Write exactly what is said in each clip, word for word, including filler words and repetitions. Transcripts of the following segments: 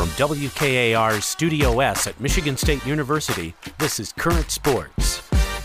From W K A R's Studio S at Michigan State University, this is Current Sports.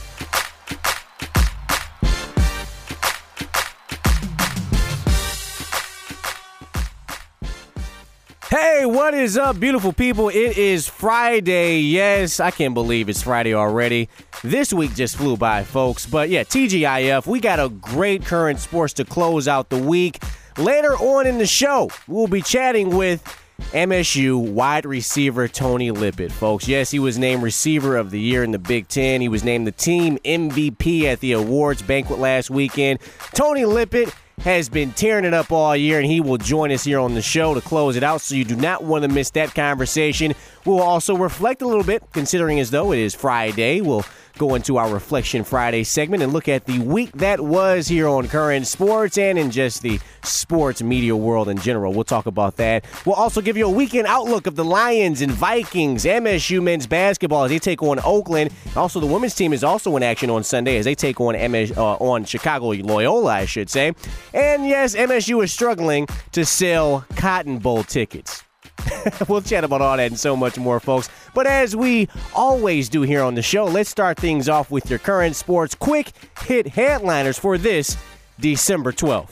Hey, what is up, beautiful people? It is Friday. Yes, I can't believe it's Friday already. This week just flew by, folks. But yeah, T G I F, we got a great current sports to close out the week. Later on in the show, we'll be chatting with M S U wide receiver Tony Lippett, folks. Yes, he was named Receiver of the Year in the Big Ten. He was named the team M V P at the awards banquet last weekend. Tony Lippett has been tearing it up all year, and he will join us here on the show to close it out, so you do not want to miss that conversation. We'll also reflect a little bit, considering as though it is Friday. We'll go into our Reflection Friday segment and look at the week that was here on Current Sports and in just the sports media world in general. We'll talk about that. We'll also give you a weekend outlook of the Lions and Vikings, M S U men's basketball as they take on Oakland. Also, the women's team is also in action on Sunday as they take on M S, uh, on Chicago Loyola, I should say. And yes, M S U is struggling to sell Cotton Bowl tickets. We'll chat about all that and so much more, folks. But as we always do here on the show, let's start things off with your current sports quick hit headliners for this December twelfth.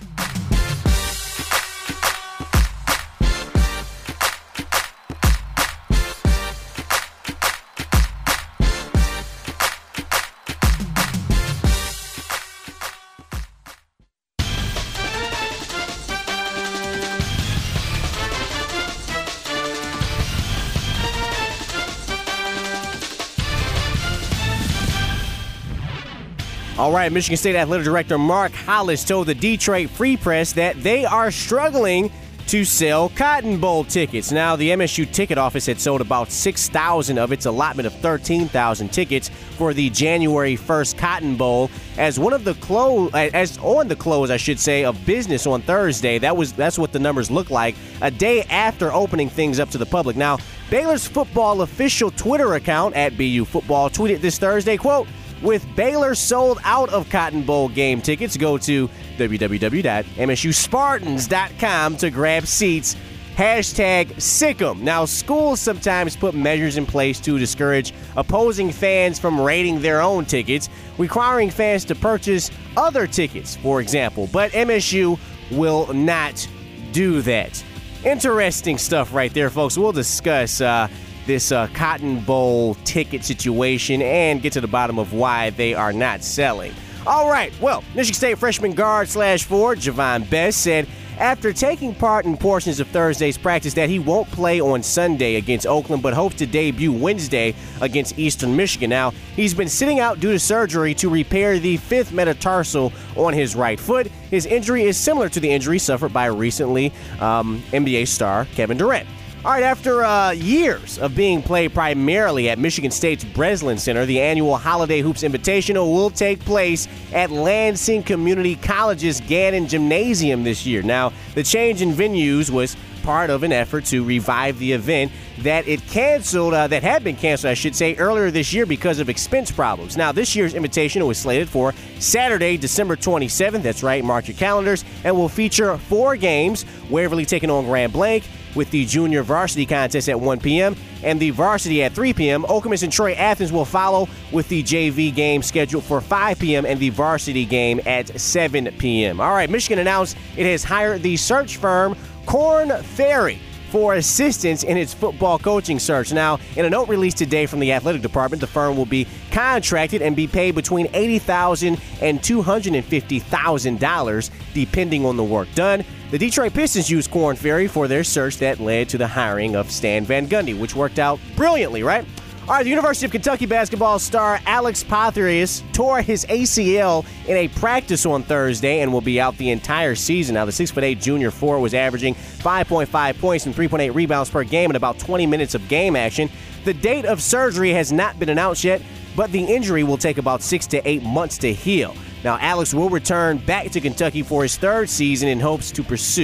All right, Michigan State Athletic Director Mark Hollis told the Detroit Free Press that they are struggling to sell Cotton Bowl tickets. Now, the M S U ticket office had sold about six thousand of its allotment of thirteen thousand tickets for the January first Cotton Bowl. As one of the close, as on the close, I should say, of business on Thursday, that was that's what the numbers look like a day after opening things up to the public. Now, Baylor's football official Twitter account at B U Football tweeted this Thursday, quote, "With Baylor sold out of Cotton Bowl game tickets, go to w w w dot m s u spartans dot com to grab seats. Hashtag Sick'em." Now, schools sometimes put measures in place to discourage opposing fans from rating their own tickets, requiring fans to purchase other tickets, for example. But M S U will not do that. Interesting stuff right there, folks. We'll discuss uh, this uh, Cotton Bowl ticket situation and get to the bottom of why they are not selling. All right, well, Michigan State freshman guard slash forward Javon Best said after taking part in portions of Thursday's practice that he won't play on Sunday against Oakland but hopes to debut Wednesday against Eastern Michigan. Now, he's been sitting out due to surgery to repair the fifth metatarsal on his right foot. His injury is similar to the injury suffered by recently um, N B A star Kevin Durant. All right, after uh, years of being played primarily at Michigan State's Breslin Center, the annual Holiday Hoops Invitational will take place at Lansing Community College's Gannon Gymnasium this year. Now, the change in venues was part of an effort to revive the event that it canceled, uh, that had been canceled, I should say, earlier this year because of expense problems. Now, this year's Invitational was slated for Saturday, December twenty-seventh. That's right, mark your calendars, and will feature four games: Waverly taking on Grand Blanc, with the junior varsity contest at one p.m. and the varsity at three p.m. Okemos and Troy Athens will follow with the J V game scheduled for five p.m. and the varsity game at seven p.m. All right, Michigan announced it has hired the search firm Korn Ferry for assistance in its football coaching search. Now, in a note released today from the athletic department, the firm will be contracted and be paid between eighty thousand dollars and two hundred fifty thousand dollars, depending on the work done. The Detroit Pistons used Korn Ferry for their search that led to the hiring of Stan Van Gundy, which worked out brilliantly, right? All right, the University of Kentucky basketball star Alex Potherius tore his A C L in a practice on Thursday and will be out the entire season. Now, the six foot eight junior forward was averaging five point five points and three point eight rebounds per game in about twenty minutes of game action. The date of surgery has not been announced yet, but the injury will take about six to eight months to heal. Now, Alex will return back to Kentucky for his third season in hopes to pursue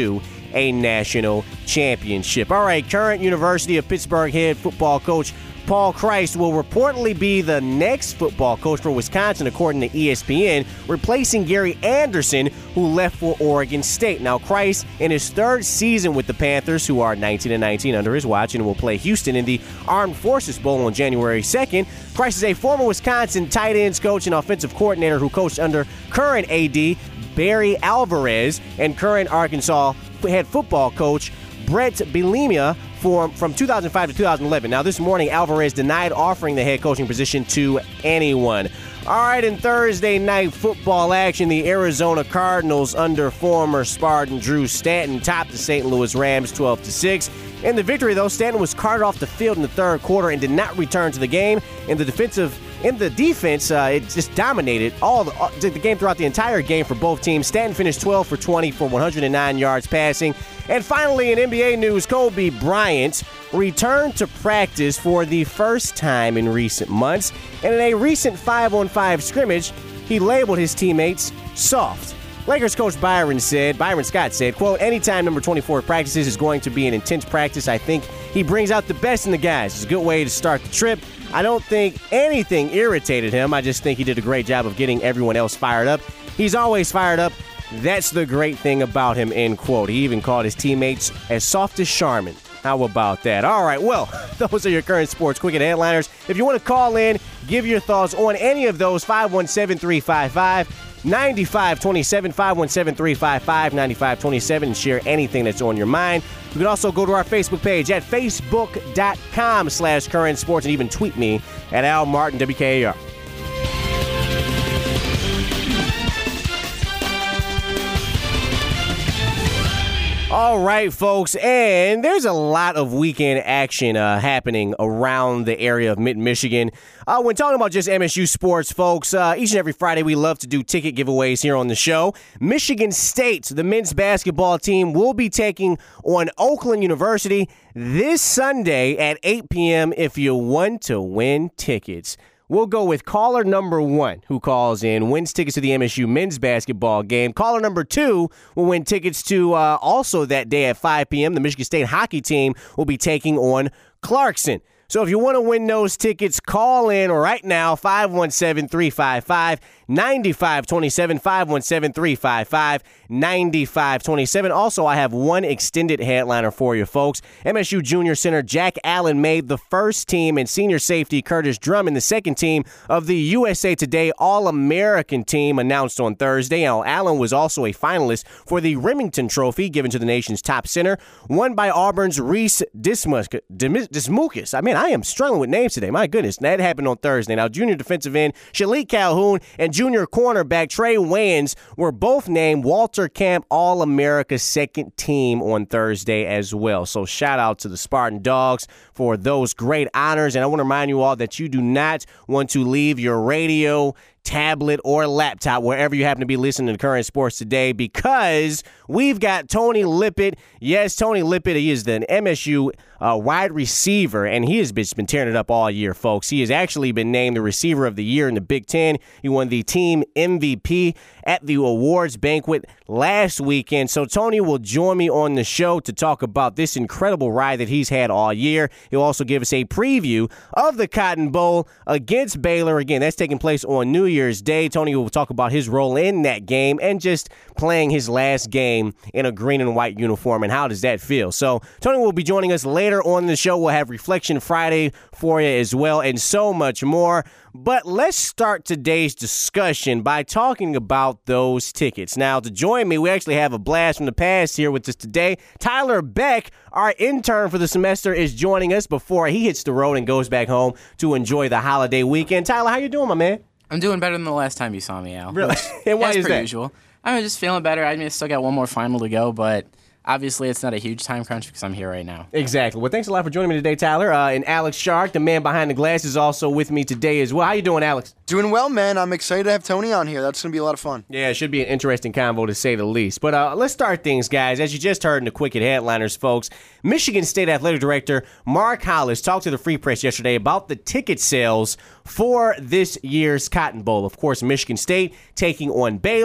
a national championship. All right, current University of Pittsburgh head football coach Paul Chryst will reportedly be the next football coach for Wisconsin, according to E S P N, replacing Gary Anderson, who left for Oregon State. Now, Chryst, in his third season with the Panthers, who are nineteen and nineteen under his watch and will play Houston in the Armed Forces Bowl on January second. Chryst is a former Wisconsin tight ends coach and offensive coordinator who coached under current A D Barry Alvarez and current Arkansas head football coach Brett Bielema for, from two thousand five to two thousand eleven. Now, this morning, Alvarez denied offering the head coaching position to anyone. All right, in Thursday night football action, the Arizona Cardinals, under former Spartan Drew Stanton, topped the Saint Louis Rams twelve to six. In the victory, though, Stanton was carted off the field in the third quarter and did not return to the game. In the defensive, in the defense, uh, it just dominated all the, uh, the game throughout the entire game for both teams. Stanton finished twelve for twenty for one hundred nine yards passing. And finally, in N B A news, Kobe Bryant returned to practice for the first time in recent months. And in a recent five on five scrimmage, he labeled his teammates soft. Lakers coach Byron said, Byron Scott said, quote, anytime number twenty-four practices is going to be an intense practice. I think he brings out the best in the guys. It's a good way to start the trip. I don't think anything irritated him. I just think he did a great job of getting everyone else fired up. He's always fired up. That's the great thing about him, end quote. He even called his teammates as soft as Charmin. How about that? All right, well, those are your current sports quick and headliners. If you want to call in, give your thoughts on any of those, five one seven, three five five, nine five two seven, five one seven, three five five, nine five two seven, and share anything that's on your mind. You can also go to our Facebook page at facebook.com slash current sports and even tweet me at Al Martin, W K A R. All right, folks, and there's a lot of weekend action uh, happening around the area of Mid-Michigan. Uh, when talking about just M S U sports, folks, uh, each and every Friday we love to do ticket giveaways here on the show. Michigan State, the men's basketball team, will be taking on Oakland University this Sunday at eight p.m. if you want to win tickets. We'll go with caller number one, who calls in, wins tickets to the M S U men's basketball game. Caller number two will win tickets to uh, also that day at five p.m. The Michigan State hockey team will be taking on Clarkson. So if you want to win those tickets, call in right now, five one seven, three five five, nine five two seven, five one seven, three five five, nine five two seven. Also, I have one extended headliner for you, folks. M S U junior center Jack Allen made the first team, and senior safety Curtis Drummond the second team of the U S A Today All-American team announced on Thursday. Now, Allen was also a finalist for the Remington Trophy given to the nation's top center, won by Auburn's Reese Dismukes. I mean, I am struggling with names today. My goodness, that happened on Thursday. Now, junior defensive end Shalik Calhoun and junior cornerback Trey Wayans were both named Walter Camp All-America second team on Thursday as well. So shout out to the Spartan Dogs for those great honors. And I want to remind you all that you do not want to leave your radio, tablet, or laptop wherever you happen to be listening to Current Sports today, because we've got Tony Lippett. Yes, Tony Lippett. He is the M S U uh, wide receiver, and he has been, been tearing it up all year, folks. He has actually been named the receiver of the year in the Big Ten. He won the team M V P at the awards banquet last weekend. So Tony will join me on the show to talk about this incredible ride that he's had all year. He'll also give us a preview of the Cotton Bowl against Baylor. Again, that's taking place on New Year's Day. Tony will talk about his role in that game and just playing his last game in a green and white uniform, and how does that feel? So Tony will be joining us later on the show. We'll have Reflection Friday for you as well, and so much more. But let's start today's discussion by talking about those tickets. Now, to join me, we actually have a blast from the past here with us today. Tyler Beck, our intern for the semester, is joining us before he hits the road and goes back home to enjoy the holiday weekend. Tyler, how you doing, my man? I'm doing better than the last time you saw me, Al. Really? And why is that? Usual. I'm just feeling better. I mean, I still got one more final to go, but obviously it's not a huge time crunch because I'm here right now. Exactly. Well, thanks a lot for joining me today, Tyler. Uh, and Alex Shark, the man behind the glass, is also with me today as well. How you doing, Alex? Doing well, man. I'm excited to have Tony on here. That's going to be a lot of fun. Yeah, it should be an interesting convo to say the least. But uh, let's start things, guys. As you just heard in the Quick Hit Headliners, folks, Michigan State Athletic Director Mark Hollis talked to the Free Press yesterday about the ticket sales for this year's Cotton Bowl. Of course, Michigan State taking on Baylor.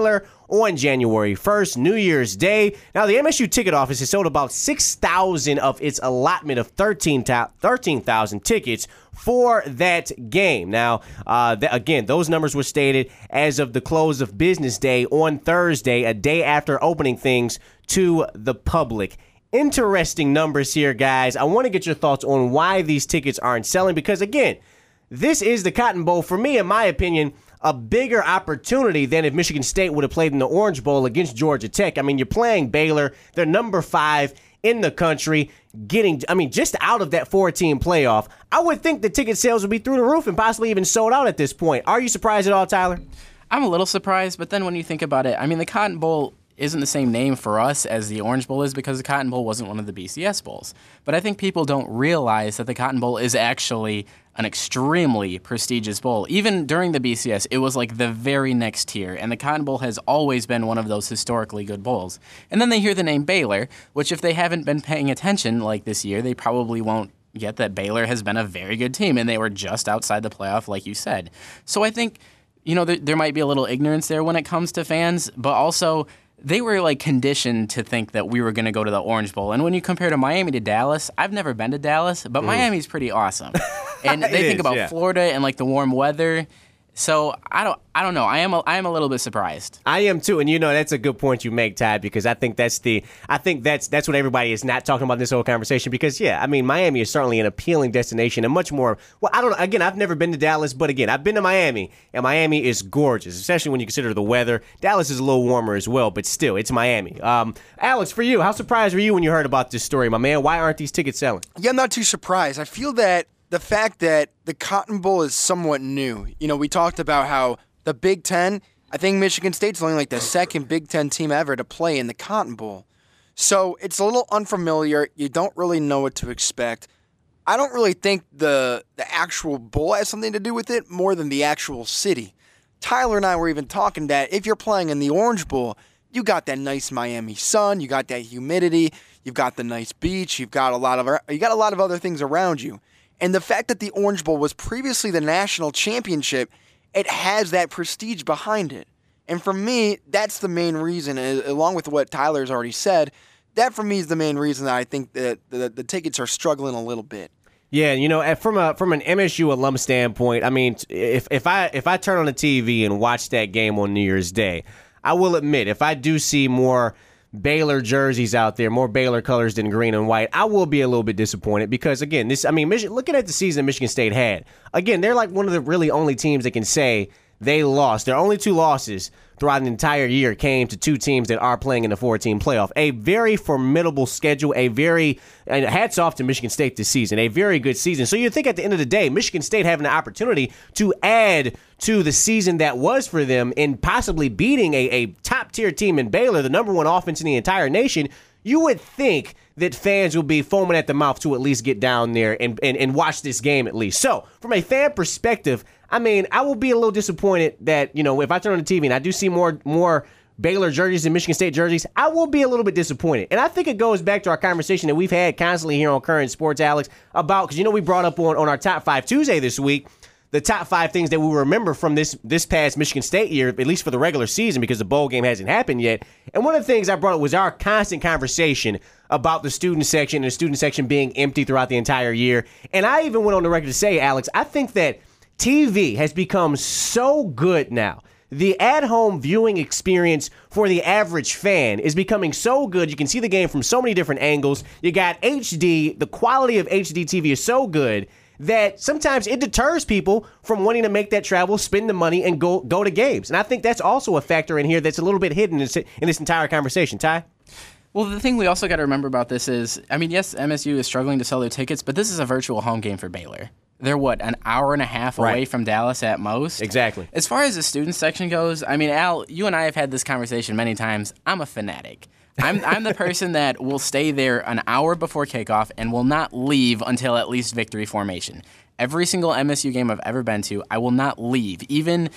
on January first, New Year's Day. Now, the M S U ticket office has sold about six thousand of its allotment of thirteen thousand tickets for that game. Now, uh, th- again, those numbers were stated as of the close of business day on Thursday, a day after opening things to the public. Interesting numbers here, guys. I want to get your thoughts on why these tickets aren't selling because, again, this is the Cotton Bowl, for me, in my opinion, a bigger opportunity than if Michigan State would have played in the Orange Bowl against Georgia Tech. I mean, you're playing Baylor. They're number five in the country, getting, I mean, just out of that four-team playoff. I would think the ticket sales would be through the roof and possibly even sold out at this point. Are you surprised at all, Tyler? I'm a little surprised, but then when you think about it, I mean, the Cotton Bowl isn't the same name for us as the Orange Bowl is because the Cotton Bowl wasn't one of the B C S bowls. But I think people don't realize that the Cotton Bowl is actually an extremely prestigious bowl. Even during the B C S, it was like the very next tier, and the Cotton Bowl has always been one of those historically good bowls. And then they hear the name Baylor, which if they haven't been paying attention like this year, they probably won't get that Baylor has been a very good team, and they were just outside the playoff, like you said. So I think, you know, there, there might be a little ignorance there when it comes to fans, but also they were like conditioned to think that we were going to go to the Orange Bowl. And when you compare to Miami to Dallas, I've never been to Dallas, but mm. Miami's pretty awesome. And they think is, about yeah. Florida and like the warm weather. So I don't, I don't know. I am, a, I am a little bit surprised. I am too, and you know that's a good point you make, Ty, because I think that's the, I think that's that's what everybody is not talking about in this whole conversation. Because yeah, I mean Miami is certainly an appealing destination and much more. Well, I don't know. Again, I've never been to Dallas, but again, I've been to Miami, and Miami is gorgeous, especially when you consider the weather. Dallas is a little warmer as well, but still, it's Miami. Um, Alex, for you, how surprised were you when you heard about this story, my man? Why aren't these tickets selling? Yeah, I'm not too surprised. I feel that the fact that the Cotton Bowl is somewhat new. You know, we talked about how the Big Ten, I think Michigan State's only like the second Big Ten team ever to play in the Cotton Bowl. So it's a little unfamiliar. You don't really know what to expect. I don't really think the the actual bowl has something to do with it more than the actual city. Tyler and I were even talking that if you're playing in the Orange Bowl, you got that nice Miami sun, you got that humidity, you've got the nice beach, you've got a lot of you got a lot of other things around you. And the fact that the Orange Bowl was previously the national championship, it has that prestige behind it. And for me, that's the main reason, along with what Tyler's already said, that for me is the main reason that I think that the, the tickets are struggling a little bit. Yeah, you know, from a from an M S U alum standpoint, I mean, if if I if I turn on the T V and watch that game on New Year's Day, I will admit, if I do see more Baylor jerseys out there, more Baylor colors than green and white, I will be a little bit disappointed because, again, this I mean, Mich- looking at the season Michigan State had, again, they're like one of the really only teams that can say they lost. Their only two losses throughout the entire year came to two teams that are playing in the four-team playoff. A very formidable schedule, a very, and hats off to Michigan State this season, a very good season. So you think at the end of the day, Michigan State having the opportunity to add to the season that was for them in possibly beating a, a top-tier team in Baylor, the number one offense in the entire nation, you would think that fans will be foaming at the mouth to at least get down there and, and, and watch this game at least. So, from a fan perspective, I mean, I will be a little disappointed that, you know, if I turn on the T V and I do see more more Baylor jerseys than Michigan State jerseys, I will be a little bit disappointed. And I think it goes back to our conversation that we've had constantly here on Current Sports, Alex, about, because, you know, we brought up on, on our Top five Tuesday this week, the top five things that we remember from this this past Michigan State year, at least for the regular season, because the bowl game hasn't happened yet. And one of the things I brought up was our constant conversation about the student section and the student section being empty throughout the entire year. And I even went on the record to say, Alex, I think that T V has become so good now. The at-home viewing experience for the average fan is becoming so good. You can see the game from so many different angles. You got H D. The quality of H D T V is so good that sometimes it deters people from wanting to make that travel, spend the money, and go go to games. And I think that's also a factor in here that's a little bit hidden in this, in this entire conversation. Ty? Well, the thing we also got to remember about this is, I mean, yes, M S U is struggling to sell their tickets, but this is a virtual home game for Baylor. They're, what, an hour and a half away right. from Dallas at most? Exactly. As far as the student section goes, I mean, Al, you and I have had this conversation many times. I'm a fanatic. I'm I'm the person that will stay there an hour before kickoff and will not leave until at least victory formation. Every single M S U game I've ever been to, I will not leave. Even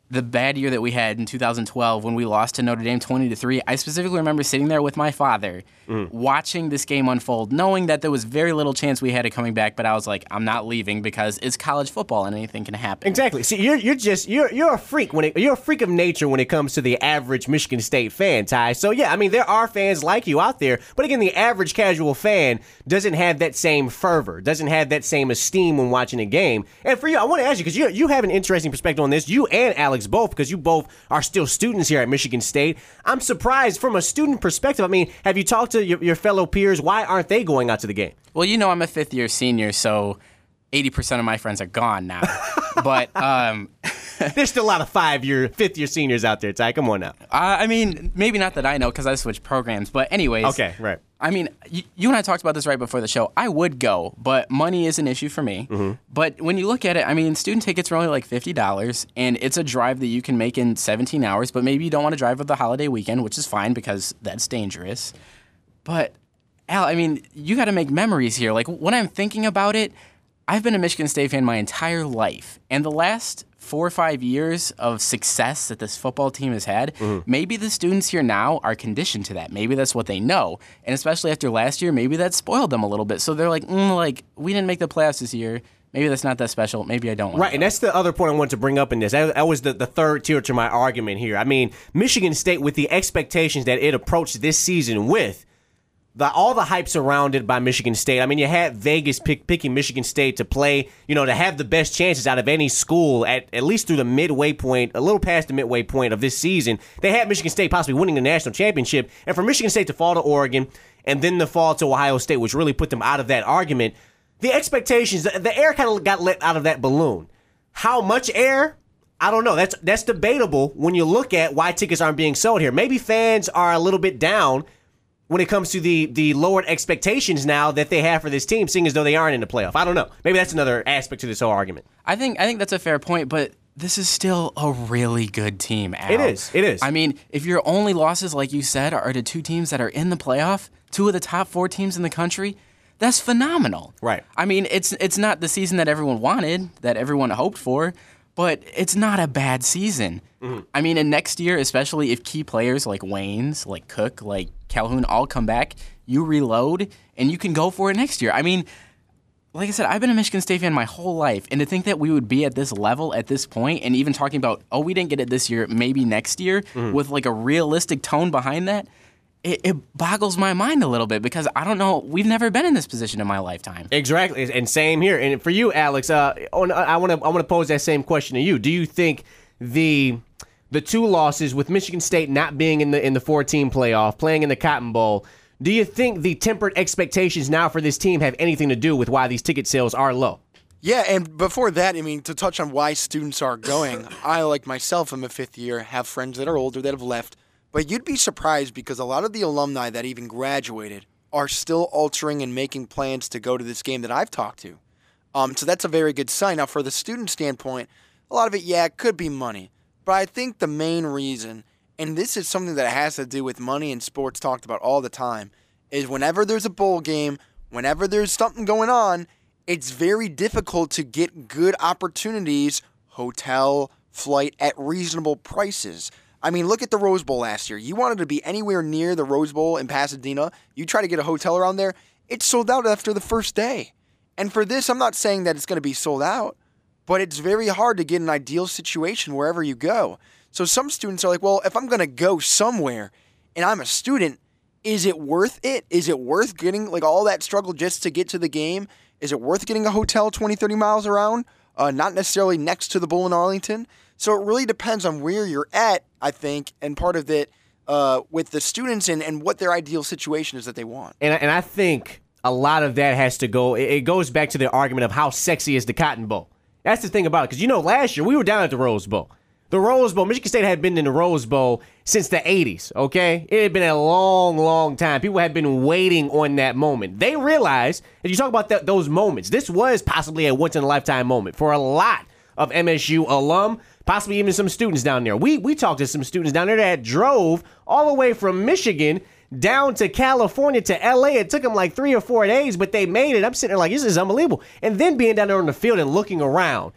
the bad year that we had in two thousand twelve when we lost to Notre Dame twenty to three, I specifically remember sitting there with my father mm. watching this game unfold, knowing that there was very little chance we had it coming back, but I was like, I'm not leaving because it's college football and anything can happen. Exactly. See, you're you're just you're you're a freak when it, you're a freak of nature when it comes to the average Michigan State fan, Ty. So yeah, I mean there are fans like you out there, but again, the average casual fan doesn't have that same fervor, doesn't have that same esteem when watching a game. And for you, I want to ask you because you you have an interesting perspective on this. You and Alex both, because you both are still students here at Michigan State. I'm surprised from a student perspective. I mean, have you talked to your, your fellow peers? Why aren't they going out to the game? Well, you know I'm a fifth-year senior, so eighty percent of my friends are gone now. But um, there's still a lot of five-year, fifth-year seniors out there, Ty. Come on now. Uh, I mean, maybe not that I know because I switched programs. But anyways. Okay, right. I mean, you, you and I talked about this right before the show. I would go, but money is an issue for me. Mm-hmm. But when you look at it, I mean, student tickets are only like fifty dollars, and it's a drive that you can make in seventeen hours, but maybe you don't want to drive with the holiday weekend, which is fine because that's dangerous. But, Al, I mean, you got to make memories here. Like, when I'm thinking about it, I've been a Michigan State fan my entire life, and the last four or five years of success that this football team has had, mm-hmm. maybe the students here now are conditioned to that. Maybe that's what they know. And especially after last year, maybe that spoiled them a little bit. So they're like, mm, like, we didn't make the playoffs this year. Maybe that's not that special. Maybe I don't want Right, to and that's the other point I wanted to bring up in this. That, that was the, the third tier to my argument here. I mean, Michigan State, with the expectations that it approached this season with, The, all the hype surrounded by Michigan State. I mean, you had Vegas pick, picking Michigan State to play, you know, to have the best chances out of any school at at least through the midway point, a little past the midway point of this season. They had Michigan State possibly winning the national championship. And for Michigan State to fall to Oregon and then to fall to Ohio State, which really put them out of that argument, the expectations, the, the air kind of got let out of that balloon. How much air? I don't know. That's that's debatable when you look at why tickets aren't being sold here. Maybe fans are a little bit down when it comes to the the lowered expectations now that they have for this team, seeing as though they aren't in the playoff. I don't know. Maybe that's another aspect to this whole argument. I think I think that's a fair point, but this is still a really good team, Al. It is. It is. I mean, if your only losses, like you said, are to two teams that are in the playoff, two of the top four teams in the country, that's phenomenal. Right. I mean, it's it's not the season that everyone wanted, that everyone hoped for, but it's not a bad season. Mm-hmm. I mean, and next year, especially if key players like Waynes, like Cook, like Calhoun all come back, you reload, and you can go for it next year. I mean, like I said, I've been a Michigan State fan my whole life, and to think that we would be at this level at this point, and even talking about, oh, we didn't get it this year, maybe next year, mm-hmm. with like a realistic tone behind that, it, it boggles my mind a little bit because I don't know, we've never been in this position in my lifetime. Exactly, and same here. And for you, Alex, uh, I want to I want to pose that same question to you. Do you think the the two losses with Michigan State not being in the in the four-team playoff, playing in the Cotton Bowl, do you think the tempered expectations now for this team have anything to do with why these ticket sales are low? Yeah, and before that, I mean, to touch on why students are going, I, like myself, am a fifth year, have friends that are older that have left, but you'd be surprised because a lot of the alumni that even graduated are still altering and making plans to go to this game that I've talked to. Um, so that's a very good sign. Now, for the student standpoint, a lot of it, yeah, it could be money. But I think the main reason, and this is something that has to do with money and sports talked about all the time, is whenever there's a bowl game, whenever there's something going on, it's very difficult to get good opportunities, hotel, flight, at reasonable prices. I mean, look at the Rose Bowl last year. You wanted to be anywhere near the Rose Bowl in Pasadena. You try to get a hotel around there. It's sold out after the first day. And for this, I'm not saying that it's going to be sold out, but it's very hard to get an ideal situation wherever you go. So some students are like, well, if I'm going to go somewhere and I'm a student, is it worth it? Is it worth getting like all that struggle just to get to the game? Is it worth getting a hotel twenty, thirty miles around? Uh, not necessarily next to the bowl in Arlington. So it really depends on where you're at, I think, and part of it uh, with the students and, and what their ideal situation is that they want. And, and I think a lot of that has to go, it goes back to the argument of how sexy is the Cotton Bowl. That's the thing about it. Because, you know, last year we were down at the Rose Bowl. The Rose Bowl, Michigan State had been in the Rose Bowl since the eighties, okay? It had been a long, long time. People had been waiting on that moment. They realized, as you talk about th- those moments, this was possibly a once-in-a-lifetime moment for a lot of M S U alum, possibly even some students down there. We we talked to some students down there that drove all the way from Michigan down to California to L A. It took them like three or four days, but they made it. I'm sitting there like, this is unbelievable. And then being down there on the field and looking around,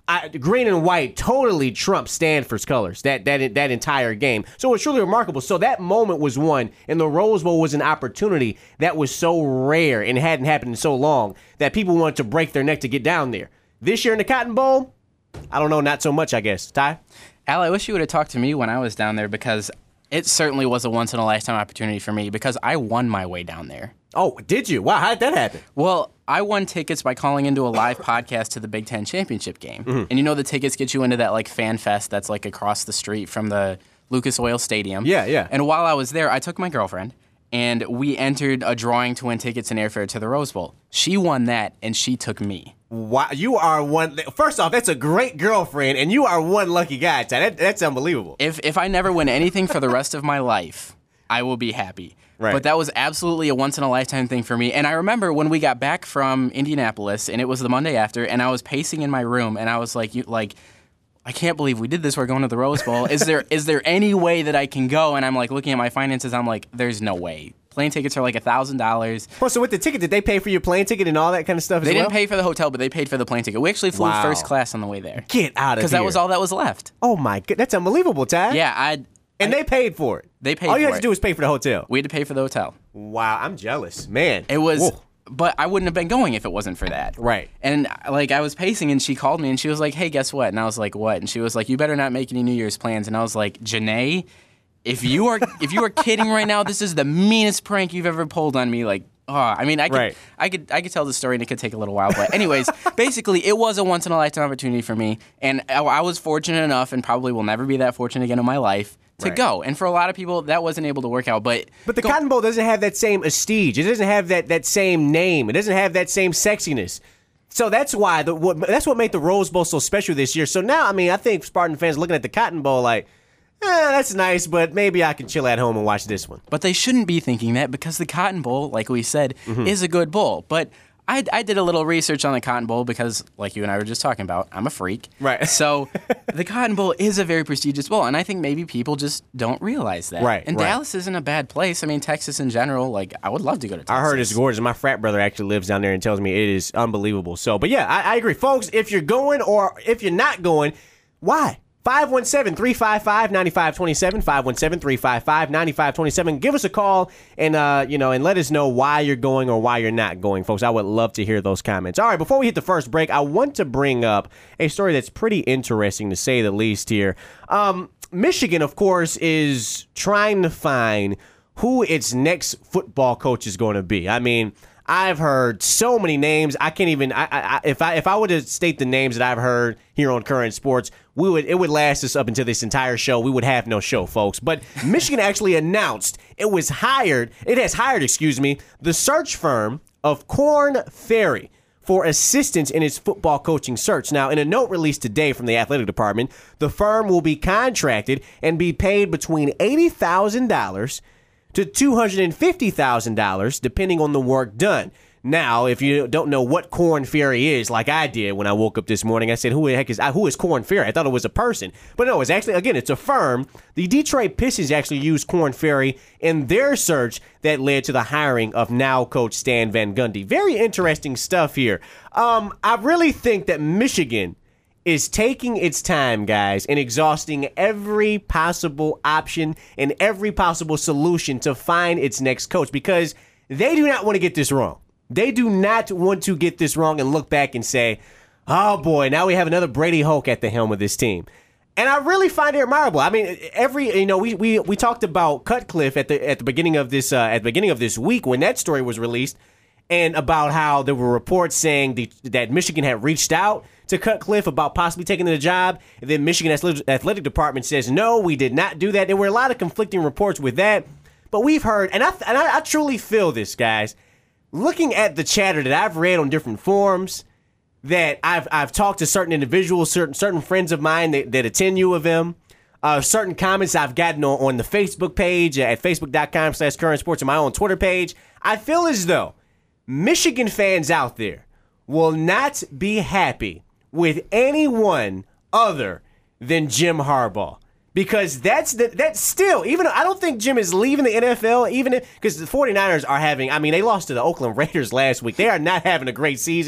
I, green and white totally trumped Stanford's colors that that that entire game. So it was truly remarkable. So that moment was one, and the Rose Bowl was an opportunity that was so rare and hadn't happened in so long that people wanted to break their neck to get down there. This year in the Cotton Bowl, I don't know, not so much, I guess. Ty? Al, I wish you would have talked to me when I was down there, because it certainly was a once-in-a-lifetime opportunity for me, because I won my way down there. Oh, did you? Wow, how did that happen? Well, I won tickets by calling into a live podcast to the Big Ten championship game. Mm-hmm. And you know the tickets get you into that like fan fest that's like across the street from the Lucas Oil Stadium. Yeah, yeah. And while I was there, I took my girlfriend, and we entered a drawing to win tickets and airfare to the Rose Bowl. She won that, and she took me. Wow, you are one. First off, that's a great girlfriend, and you are one lucky guy, Ty. That, that's unbelievable. If if I never win anything for the rest of my life, I will be happy. Right. But that was absolutely a once-in-a-lifetime thing for me. And I remember when we got back from Indianapolis, and it was the Monday after, and I was pacing in my room, and I was like, you, like, I can't believe we did this. We're going to the Rose Bowl. Is there is there any way that I can go? And I'm like looking at my finances. I'm like, there's no way. Plane tickets are like one thousand dollars. Well, so with the ticket, did they pay for your plane ticket and all that kind of stuff as They well? didn't pay for the hotel, but they paid for the plane ticket. We actually flew Wow. first class on the way there. Get out of here. Because that was all that was left. Oh, my God. That's unbelievable, Ty. Yeah, I. And I, they paid for it. They paid All you for had it. to do was pay for the hotel. We had to pay for the hotel. Wow, I'm jealous. Man. It was, Whoa. but I wouldn't have been going if it wasn't for that. Right. And like I was pacing, and she called me, and she was like, "Hey, guess what?" And I was like, "What?" And she was like, "You better not make any New Year's plans." And I was like, "Janae, if you are if you are kidding right now, this is the meanest prank you've ever pulled on me." Like, oh, I mean, I could Right. I could I could tell the story, and it could take a little while. But anyways, basically, it was a once in a lifetime opportunity for me, and I, I was fortunate enough, and probably will never be that fortunate again in my life, to Right. go. And for a lot of people, that wasn't able to work out. But But the go- Cotton Bowl doesn't have that same prestige. It doesn't have that, that same name. It doesn't have that same sexiness. So that's why the what, that's what made the Rose Bowl so special this year. So now, I mean, I think Spartan fans looking at the Cotton Bowl like, eh, that's nice, but maybe I can chill at home and watch this one. But they shouldn't be thinking that, because the Cotton Bowl, like we said, Mm-hmm. is a good bowl. But I, I did a little research on the Cotton Bowl because, like you and I were just talking about, I'm a freak. Right. So the Cotton Bowl is a very prestigious bowl, and I think maybe people just don't realize that. Right, And right. Dallas isn't a bad place. I mean, Texas in general, like, I would love to go to Texas. I heard it's gorgeous. My frat brother actually lives down there and tells me it is unbelievable. So, but yeah, I, I agree. Folks, if you're going or if you're not going, why? five one seven, three five five, nine five two seven, five one seven, three five five, nine five two seven. Give us a call and, uh, you know, and let us know why you're going or why you're not going, folks. I would love to hear those comments. All right, before we hit the first break, I want to bring up a story that's pretty interesting, to say the least here. Um, Michigan, of course, is trying to find who its next football coach is going to be. I mean, I've heard so many names. I can't even. I, I, if I if I were to state the names that I've heard here on Current Sports, we would it would last us up until this entire show. We would have no show, folks. But Michigan actually announced it was hired. It has hired, excuse me, the search firm of Korn Ferry for assistance in its football coaching search. Now, in a note released today from the athletic department, the firm will be contracted and be paid between eighty thousand dollars to two hundred fifty thousand dollars, depending on the work done. Now, if you don't know what Korn Ferry is, like I did when I woke up this morning, I said, who the heck is who is Korn Ferry? I thought it was a person. But no, it's actually, again, it's a firm. The Detroit Pistons actually used Korn Ferry in their search that led to the hiring of now coach Stan Van Gundy. Very interesting stuff here. Um, I really think that Michigan is taking its time, guys, and exhausting every possible option and every possible solution to find its next coach, because they do not want to get this wrong. They do not want to get this wrong and look back and say, oh boy, now we have another Brady Hoke at the helm of this team. And I really find it admirable. I mean, every you know, we we we talked about Cutcliffe at the at the beginning of this uh, at the beginning of this week when that story was released, and about how there were reports saying the, that Michigan had reached out to Cutcliffe about possibly taking the job, and then Michigan Athletic Department says, no, we did not do that. There were a lot of conflicting reports with that, but we've heard, and I, and I, I truly feel this, guys, looking at the chatter that I've read on different forums, that I've I've talked to certain individuals, certain certain friends of mine that, that attend U of M, uh, certain comments I've gotten on, on the Facebook page at facebook.com slash current sports and my own Twitter page, I feel as though Michigan fans out there will not be happy with anyone other than Jim Harbaugh. Because that's the, that's still, even I don't think Jim is leaving the N F L, even if, because the 49ers are having, I mean, they lost to the Oakland Raiders last week. They are not having a great season.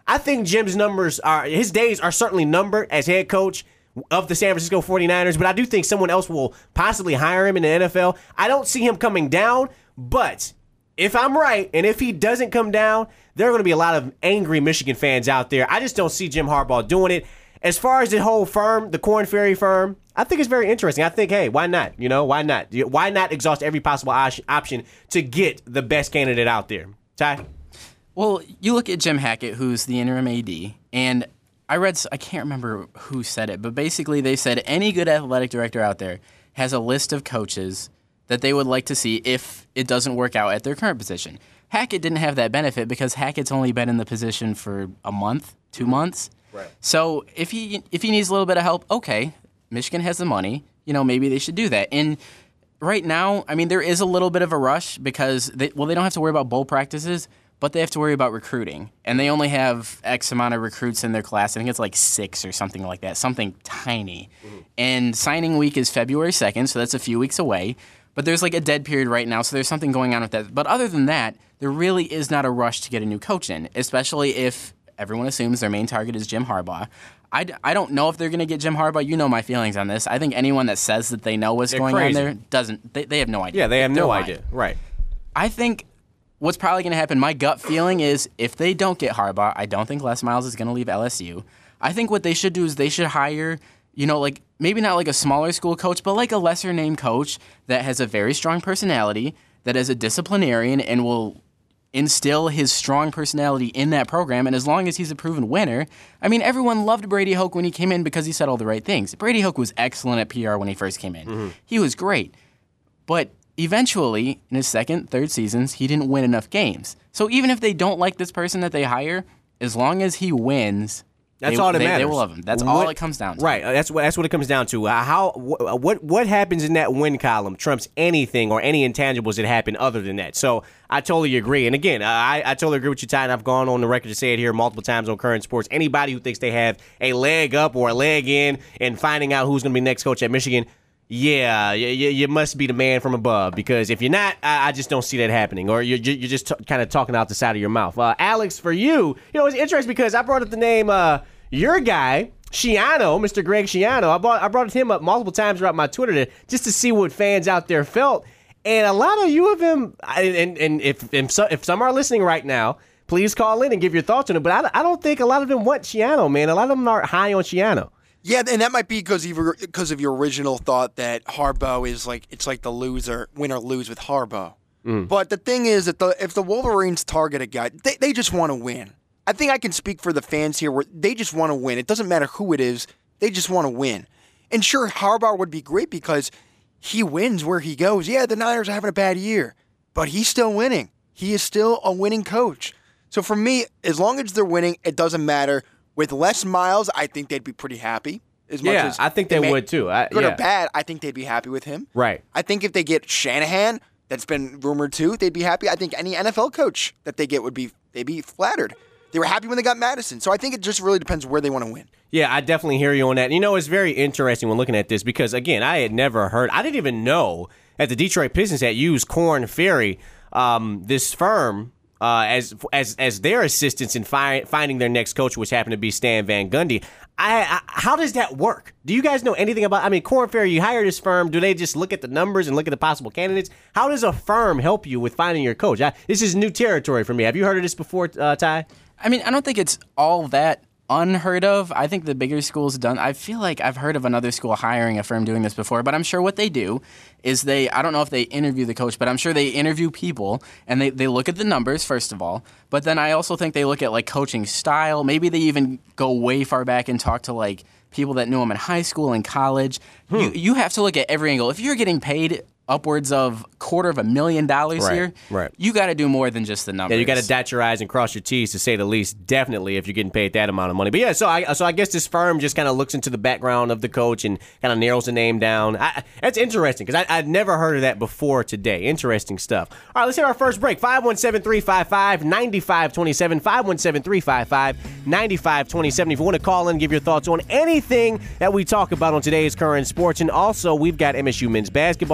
I think Jim's numbers are, his days are certainly numbered as head coach of the San Francisco forty-niners, but I do think someone else will possibly hire him in the N F L. I don't see him coming down, but if I'm right, and if he doesn't come down, there are going to be a lot of angry Michigan fans out there. I just don't see Jim Harbaugh doing it. As far as the whole firm, the Korn Ferry firm, I think it's very interesting. I think, hey, why not? You know, why not? Why not exhaust every possible option to get the best candidate out there? Ty? Well, you look at Jim Hackett, who's the interim A D, and I read, I can't remember who said it, but basically they said any good athletic director out there has a list of coaches that they would like to see if it doesn't work out at their current position. Hackett didn't have that benefit because Hackett's only been in the position for a month, two months. Right. So if he if he needs a little bit of help, okay, Michigan has the money. You know, maybe they should do that. And right now, I mean, there is a little bit of a rush because, they, well, they don't have to worry about bowl practices, but they have to worry about recruiting. And they only have X amount of recruits in their class. I think it's like six or something like that, something tiny. Mm-hmm. And signing week is February second, so that's a few weeks away. But there's like a dead period right now, so there's something going on with that. But other than that, there really is not a rush to get a new coach in, especially if everyone assumes their main target is Jim Harbaugh. I, I don't know if they're going to get Jim Harbaugh. You know my feelings on this. I think anyone that says that they know what's they're going crazy. on there doesn't. They, they have no idea. Yeah, they have They're no lying. idea. Right. I think what's probably going to happen, my gut feeling is if they don't get Harbaugh, I don't think Les Miles is going to leave L S U. I think what they should do is they should hire, you know, like maybe not like a smaller school coach, but like a lesser named coach that has a very strong personality, that is a disciplinarian and will instill his strong personality in that program. And as long as he's a proven winner, I mean, everyone loved Brady Hoke when he came in because he said all the right things. Brady Hoke was excellent at P R when he first came in. Mm-hmm. He was great. But eventually, in his second, third seasons, he didn't win enough games. So even if they don't like this person that they hire, as long as he wins, That's they, all that they, matters. they will love him. That's what, all it comes down to. Right. That's what that's what it comes down to. Uh, how wh- what what happens in that win column trumps anything or any intangibles that happen other than that. So I totally agree. And again, I, I totally agree with you, Ty. And I've gone on the record to say it here multiple times on Current Sports. Anybody who thinks they have a leg up or a leg in in finding out who's going to be next coach at Michigan, yeah, you, you must be the man from above. Because if you're not, I, I just don't see that happening. Or you're you're just t- kind of talking out the side of your mouth. Uh, Alex, for you, you know, it's interesting because I brought up the name. Uh, Your guy, Schiano, Mister Greg Schiano, I brought I brought him up multiple times throughout my Twitter to, just to see what fans out there felt. And a lot of you of them, and, and if, if, so, if some are listening right now, please call in and give your thoughts on it. But I, I don't think a lot of them want Schiano, man. A lot of them are high on Schiano. Yeah, and that might be because of your, because of your original thought that Harbaugh is like, it's like the loser, win or lose with Harbaugh. Mm. But the thing is that the, if the Wolverines target a guy, they, they just want to win. I think I can speak for the fans here where they just want to win. It doesn't matter who it is. They just want to win. And sure, Harbaugh would be great because he wins where he goes. Yeah, the Niners are having a bad year, but he's still winning. He is still a winning coach. So for me, as long as they're winning, it doesn't matter. With Les Miles, I think they'd be pretty happy. As much yeah, as I think they, they would too. I, good yeah. or bad, I think they'd be happy with him. Right. I think if they get Shanahan, that's been rumored too, they'd be happy. I think any N F L coach that they get would be they'd be flattered. They were happy when they got Madison. So I think it just really depends where they want to win. Yeah, I definitely hear you on that. You know, it's very interesting when looking at this because, again, I had never heard, I didn't even know that the Detroit Pistons had used Korn Ferry, um, this firm, uh, as as as their assistants in fi- finding their next coach, which happened to be Stan Van Gundy. I, I how does that work? Do you guys know anything about, I mean, Korn Ferry, you hire this firm. Do they just look at the numbers and look at the possible candidates? How does a firm help you with finding your coach? I, this is new territory for me. Have you heard of this before, uh, Ty? I mean, I don't think it's all that unheard of. I think the bigger schools done. I feel like I've heard of another school hiring a firm doing this before, but I'm sure what they do is they, I don't know if they interview the coach, but I'm sure they interview people and they, they look at the numbers, first of all. But then I also think they look at like coaching style. Maybe they even go way far back and talk to like people that knew them in high school and college. Hmm. You, you have to look at every angle. If you're getting paid upwards of quarter of a million dollars right, here, right. you got to do more than just the numbers. Yeah, you got to dot your I's and cross your T's, to say the least, definitely, if you're getting paid that amount of money. But yeah, so I so I guess this firm just kind of looks into the background of the coach and kind of narrows the name down. I, that's interesting because I'd never heard of that before today. Interesting stuff. All right, let's hit our first break. five one seven, three five five, nine five two seven, five one seven, three five five, nine five two seven. If you want to call in and give your thoughts on anything that we talk about on today's Current Sports. And also, we've got M S U men's basketball tickets to give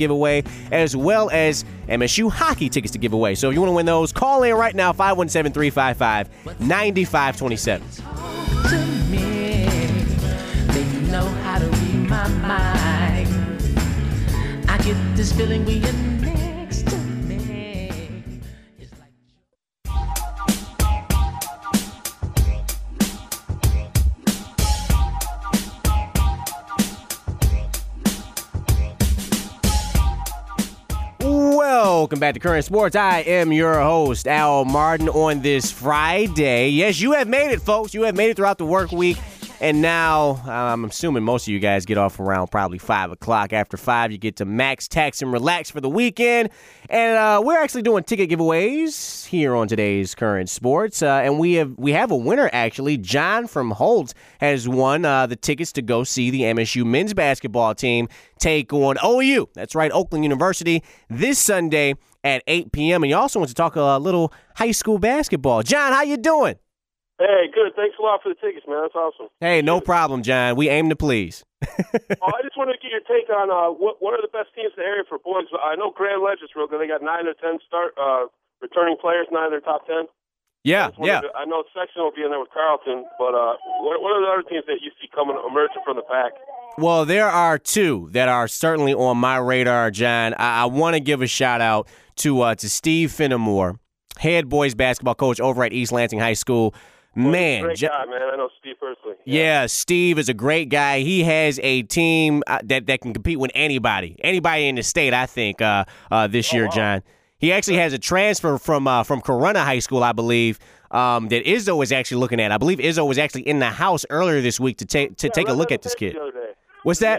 give away, as well as M S U hockey tickets to give away. So if you want to win those, call in right now, five one seven, three five five, nine five two seven. To me, they know how to read my mind. I get this feeling we are next to me. It's like Welcome back to Current Sports. I am your host, Al Martin, on this Friday. Yes, you have made it, folks. You have made it throughout the work week. And now, I'm assuming most of you guys get off around probably five o'clock. After five, you get to max, tax, and relax for the weekend. And uh, we're actually doing ticket giveaways here on today's Current Sports. Uh, and we have we have a winner, actually. John from Holt has won uh, the tickets to go see the M S U men's basketball team take on O U. That's right, Oakland University, this Sunday at eight p.m. And you also want to talk a little high school basketball. John, how you doing? Hey, good. Thanks a lot for the tickets, man. That's awesome. Hey, no problem, John. We aim to please. oh, I just wanted to get your take on uh, what what are the best teams in the area for boys. I know Grand Ledge is real good. They got nine or ten start uh, returning players, nine of their top ten. Yeah, yeah. To, I know Section will be in there with Carleton, but uh, what, what are the other teams that you see coming emerging from the pack? Well, there are two that are certainly on my radar, John. I, I want to give a shout out to uh, to Steve Finnemore, head boys basketball coach over at East Lansing High School. Well, man, great guy, man. I know Steve personally. Yeah. yeah, Steve is a great guy. He has a team uh, that that can compete with anybody, anybody in the state. I think uh, uh, this oh, year, wow. John. He actually has a transfer from uh, from Corunna High School, I believe, um, that Izzo is actually looking at. I believe Izzo was actually in the house earlier this week to take to yeah, take a look at this kid. What's that?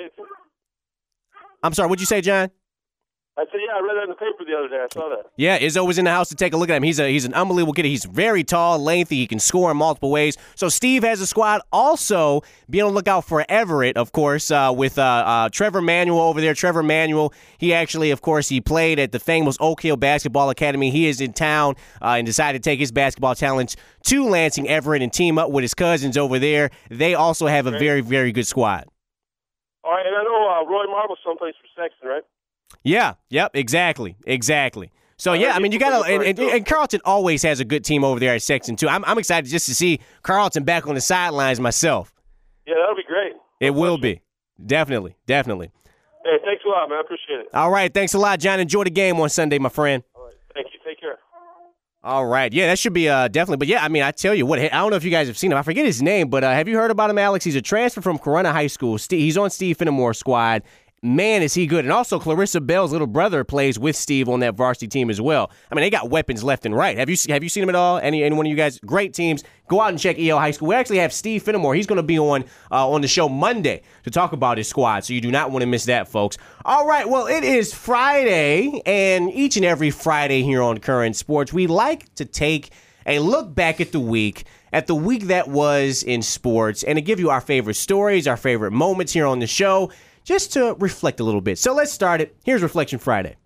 I'm sorry. What'd you say, John? I said, yeah, I read that in the paper the other day. I saw that. Yeah, Izzo was in the house to take a look at him. He's a he's an unbelievable kid. He's very tall, lengthy. He can score in multiple ways. So Steve has a squad. Also, be on the lookout for Everett, of course, uh, with uh, uh, Trevor Manuel over there. Trevor Manuel, he actually, of course, he played at the famous Oak Hill Basketball Academy. He is in town uh, and decided to take his basketball talents to Lansing Everett and team up with his cousins over there. They also have a Great. very, very good squad. All right, and I know uh, Roy Marble's someplace for Sexton, right? Yeah, yep, exactly, exactly. So, yeah, I mean, you got to, and, and, and Carleton always has a good team over there at Sexton, too. I'm, I'm excited just to see Carleton back on the sidelines myself. Yeah, that'll be great. It no will be. Definitely, definitely. Hey, thanks a lot, man. I appreciate it. All right, thanks a lot, John. Enjoy the game on Sunday, my friend. All right, thank you. Take care. All right, yeah, that should be uh, definitely. But, yeah, I mean, I tell you what, I don't know if you guys have seen him. I forget his name, but uh, have you heard about him, Alex? He's a transfer from Corunna High School. He's on Steve Finnemore's squad. Man, is he good. And also, Clarissa Bell's little brother plays with Steve on that varsity team as well. I mean, they got weapons left and right. Have you have you seen them at all? Any, any one of you guys? Great teams. Go out and check E L High School. We actually have Steve Finnemore. He's going to be on uh, on the show Monday to talk about his squad, so you do not want to miss that, folks. All right, well, it is Friday, and each and every Friday here on Current Sports, we like to take a look back at the week, at the week that was in sports, and to give you our favorite stories, our favorite moments here on the show, just to reflect a little bit. So let's start it. Here's Reflection Friday.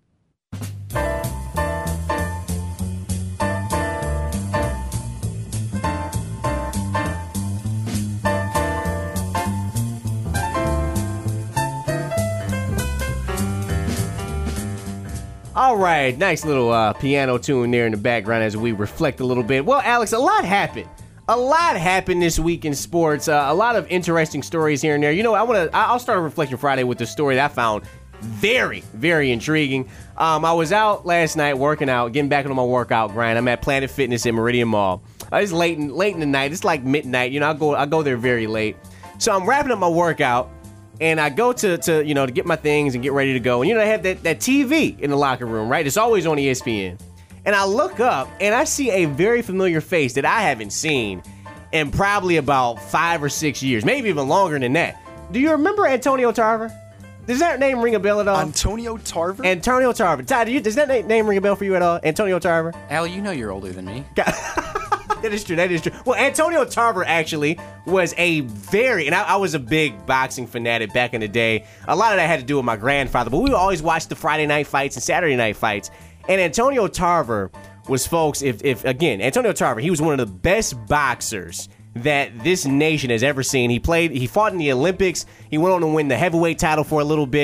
All right, nice little uh, piano tune there in the background as we reflect a little bit. Well, Alex, a lot happened. A lot happened this week in sports. Uh, a lot of interesting stories here and there. You know, I want to. I'll start a Reflection Friday with a story that I found very, very intriguing. Um, I was out last night working out, getting back on my workout grind. I'm at Planet Fitness in Meridian Mall. Uh, it's late in late in the night. It's like midnight. You know, I go I go there very late. So I'm wrapping up my workout, and I go to to you know to get my things and get ready to go. And you know, I have that that T V in the locker room, right? It's always on E S P N. And I look up, and I see a very familiar face that I haven't seen in probably about five or six years, maybe even longer than that. Do you remember Antonio Tarver? Does that name ring a bell at all? Antonio Tarver? Antonio Tarver. Ty, do you, does that name ring a bell for you at all? Antonio Tarver? Al, you know you're older than me. That is true. That is true. Well, Antonio Tarver actually was a very, and I, I was a big boxing fanatic back in the day. A lot of that had to do with my grandfather, but we would always watch the Friday night fights and Saturday night fights. And Antonio Tarver was, folks, if, if again, Antonio Tarver, he was one of the best boxers that this nation has ever seen. He played, he fought in the Olympics. He went on to win the heavyweight title for a little bit.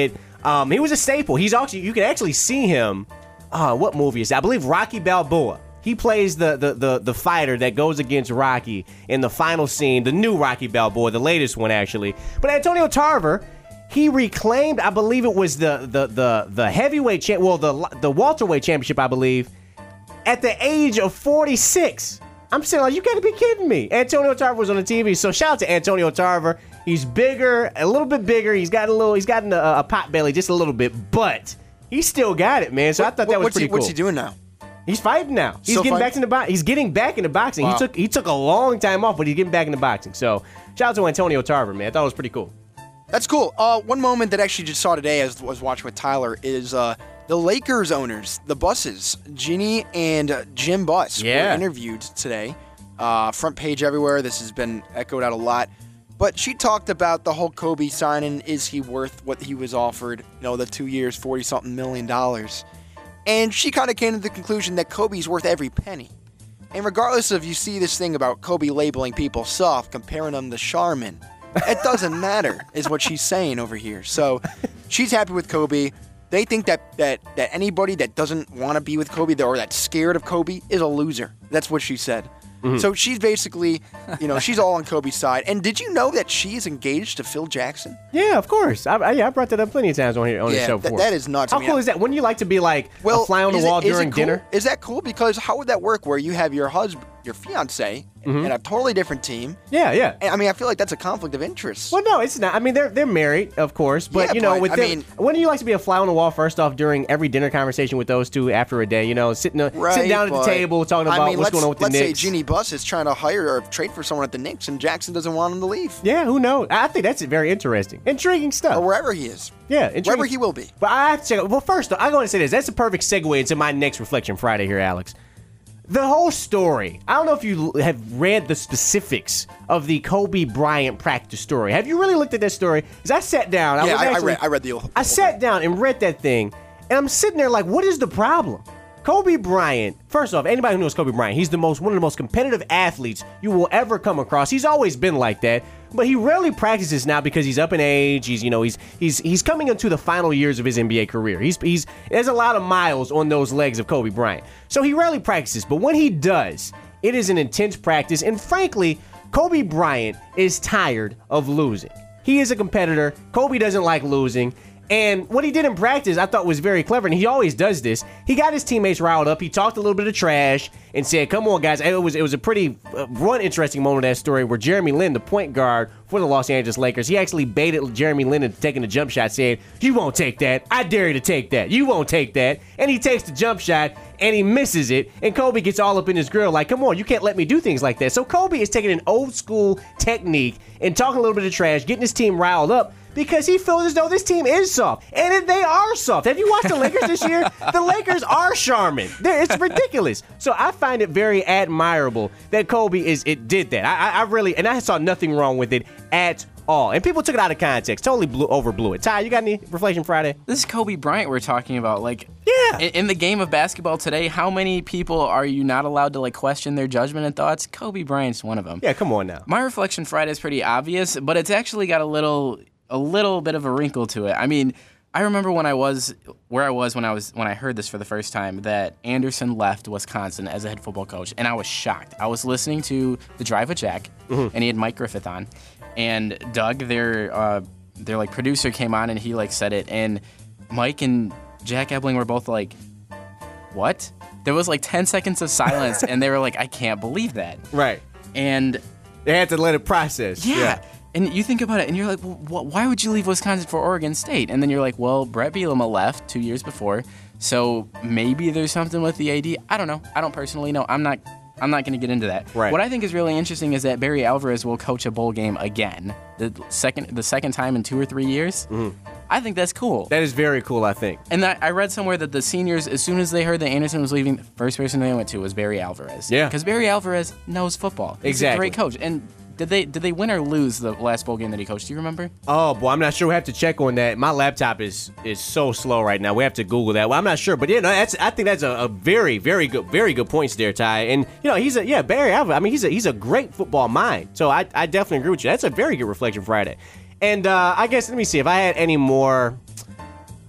Um, he was a staple. He's actually you can actually see him. Uh, what movie is that? I believe Rocky Balboa. He plays the, the the the fighter that goes against Rocky in the final scene, the new Rocky Balboa, the latest one actually. But Antonio Tarver, he reclaimed, I believe it was the the the the heavyweight champ, well the the welterweight championship, I believe, at the age of forty-six. I'm saying, like, you got to be kidding me. Antonio Tarver was on the T V, so shout out to Antonio Tarver. He's bigger, a little bit bigger. He's got a little, he's gotten a, a pot belly just a little bit, but he still got it, man. So I thought that was what's pretty he, cool. What's he doing now? He's fighting now. He's Still getting fight? back into bo- He's getting back into boxing. Wow. He took he took a long time off, but he's getting back into boxing. So shout out to Antonio Tarver, man. I thought it was pretty cool. That's cool. Uh, one moment that I actually just saw today as I was watching with Tyler is uh, the Lakers owners, the Busses, Ginny and uh, Jim Buss, Yeah. were interviewed today. Uh, front page everywhere. This has been echoed out a lot. But she talked about the whole Kobe signing. Is he worth what he was offered? You know, the two years, forty-something million dollars. And she kind of came to the conclusion that Kobe's worth every penny. And regardless of you see this thing about Kobe labeling people soft, comparing them to Charmin, it doesn't matter, is what she's saying over here. So she's happy with Kobe. They think that that, that anybody that doesn't want to be with Kobe or that's scared of Kobe is a loser. That's what she said. Mm-hmm. So she's basically, you know, she's all on Kobe's side. And did you know that she is engaged to Phil Jackson? Yeah, of course. I, I, yeah, I brought that up plenty of times on here on Yeah, the show that- before. that is nuts. How I mean, cool I- is that? Wouldn't you like to be like Well, a fly on the is it- wall is it during cool? dinner? Is that cool? Because how would that work where you have your husband, your fiance, Mm-hmm. and a totally different team? Yeah, yeah. And, I mean, I feel like that's a conflict of interest. Well, no, it's not. I mean, they're they're married, of course, but Yeah, you know, but, with I them, mean- wouldn't you like to be a fly on the wall first off during every dinner conversation with those two after a day? You know, sitting uh, Right, sitting down at the but, table talking about I mean, what's let's, going on with the let's Knicks. say Jeannie Buss is trying to hire or trade for someone at the Knicks, and Jackson doesn't want him to leave, Yeah, who knows? I think that's very interesting, intriguing stuff. or wherever he is, Yeah, intriguing. wherever he will be. But I have to check. Well, first, I'm going to say this. That's a perfect segue into my next Reflection Friday here, Alex. The whole story. I don't know if you have read the specifics of the Kobe Bryant practice story. Have you really looked at that story? Because I sat down. I Yeah, was I- I actually, read- I read the whole- I sat down and read that thing, and I'm sitting there like, what is the problem? Kobe Bryant, first off, anybody who knows Kobe Bryant, he's the most one of the most competitive athletes you will ever come across. He's always been like that, but he rarely practices now because he's up in age. He's you know he's he's he's coming into the final years of his N B A career. He's he's there's a lot of miles on those legs of Kobe Bryant, so he rarely practices. But when he does, it is an intense practice, and frankly, Kobe Bryant is tired of losing. He is a competitor. Kobe doesn't like losing. And what he did in practice, I thought was very clever, and he always does this. He got his teammates riled up. He talked a little bit of trash and said, "Come on, guys." It was it was a pretty uh, one interesting moment of that story where Jeremy Lin, the point guard for the Los Angeles Lakers, he actually baited Jeremy Lin into taking a jump shot, saying, "You won't take that. I dare you to take that. You won't take that." And he takes the jump shot and he misses it, and Kobe gets all up in his grill like, "Come on, you can't let me do things like that." So Kobe is taking an old school technique and talking a little bit of trash, getting his team riled up, because he feels as though this team is soft. And it, they are soft. Have you watched the Lakers this year? The Lakers are Charmin. They're, it's ridiculous. So I find it very admirable that Kobe is it did that. I, I, I really, and I saw nothing wrong with it at all. And people took it out of context. Totally blew, overblew it. Ty, you got any Reflection Friday? This is Kobe Bryant we're talking about. Like, Yeah. in, in the game of basketball today, how many people are you not allowed to like question their judgment and thoughts? Kobe Bryant's one of them. Yeah, come on now. My Reflection Friday is pretty obvious, but it's actually got a little a little bit of a wrinkle to it. I mean, I remember when I was where I was when I was when I heard this for the first time, that Anderson left Wisconsin as a head football coach, and I was shocked. I was listening to The Drive with Jack, and he had Mike Griffith on, and Doug, their uh, their like producer, came on and he like said it, and Mike and Jack Ebling were both like, "What?" There was like ten seconds of silence, and they were like, "I can't believe that." Right. And They had to let it process. yeah. And you think about it, and you're like, well, wh- why would you leave Wisconsin for Oregon State? And then you're like, well, Brett Bielema left two years before, so maybe there's something with the A D. I don't know. I don't personally know. I'm not. I'm not going to get into that. Right. What I think is really interesting is that Barry Alvarez will coach a bowl game again, the second the second time in two or three years. Mm-hmm. I think that's cool. That is very cool, I think. And I, I read somewhere that the seniors, as soon as they heard that Anderson was leaving, the first person they went to was Barry Alvarez. Yeah. Because Barry Alvarez knows football. He's Exactly. a great coach. And did they did they win or lose the last bowl game that he coached? Do you remember? Oh boy, I'm not sure. We have to check on that. My laptop is is so slow right now. We have to Google that. Well, I'm not sure, but yeah, no, that's I think that's a, a very, very good, very good points there, Ty. And you know, he's a yeah Barry Alvarez. I mean, he's a he's a great football mind. So I I definitely agree with you. That's a very good Reflection Friday. And uh, I guess let me see if I had any more.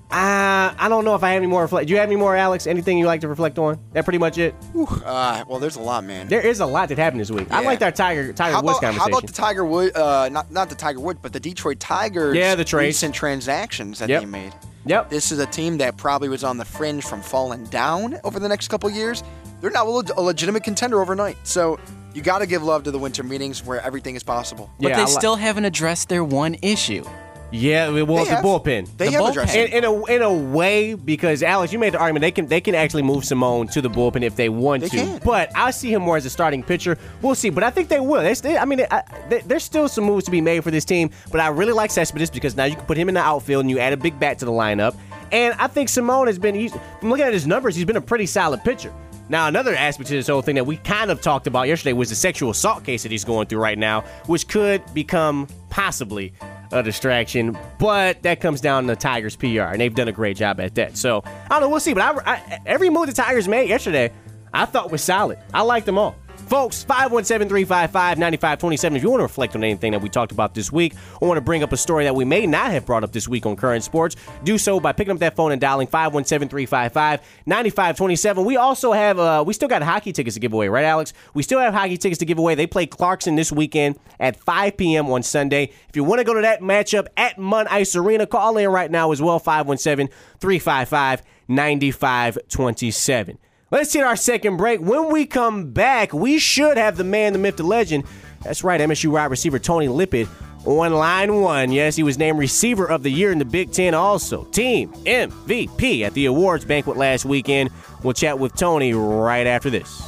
Uh, I don't know if I have any more reflect. Do you have any more, Alex? Anything you like to reflect on? That pretty much it? Uh, well, there's a lot, man. There is a lot that happened this week. I Yeah. liked our Tiger Tiger How Woods about, conversation. how about the Tiger Wood, uh, not not the Tiger Wood, but the Detroit Tigers Yeah, the trades. recent transactions that Yep. they made? Yep. This is a team that probably was on the fringe from falling down over the next couple years. They're now a, leg- a legitimate contender overnight. So you got to give love to the winter meetings where everything is possible. But Yeah, they I li- still haven't addressed their one issue. Yeah, well, They the have. bullpen. They The have bullpen. addressed In, it. in a in a way, because Alex, you made the argument they can they can actually move Simone to the bullpen if they want They to. can. But I see him more as a starting pitcher. We'll see, but I think they will. They, they, I mean, I, they, there's still some moves to be made for this team. But I really like Cespedes because now you can put him in the outfield and you add a big bat to the lineup. And I think Simone has been. He's, from looking at his numbers, he's been a pretty solid pitcher. Now, another aspect to this whole thing that we kind of talked about yesterday was the sexual assault case that he's going through right now, which could become possibly a distraction. But that comes down to the Tigers' P R, and they've done a great job at that. So, I don't know. We'll see. But I, I, every move the Tigers made yesterday, I thought was solid. I liked them all. Folks, five one seven, three five five, nine five two seven. If you want to reflect on anything that we talked about this week or want to bring up a story that we may not have brought up this week on Current Sports, do so by picking up that phone and dialing five one seven, three five five, nine five two seven. We also have, uh, we still got hockey tickets to give away, right, Alex? We still have hockey tickets to give away. They play Clarkson this weekend at five p.m. on Sunday. If you want to go to that matchup at Mun Ice Arena, call in right now as well, five one seven, three five five, nine five two seven. Let's hit our second break. When we come back, we should have the man, the myth, the legend. That's right, M S U wide receiver Tony Lippett on line one. Yes, he was named receiver of the year in the Big Ten also. Team M V P at the awards banquet last weekend. We'll chat with Tony right after this.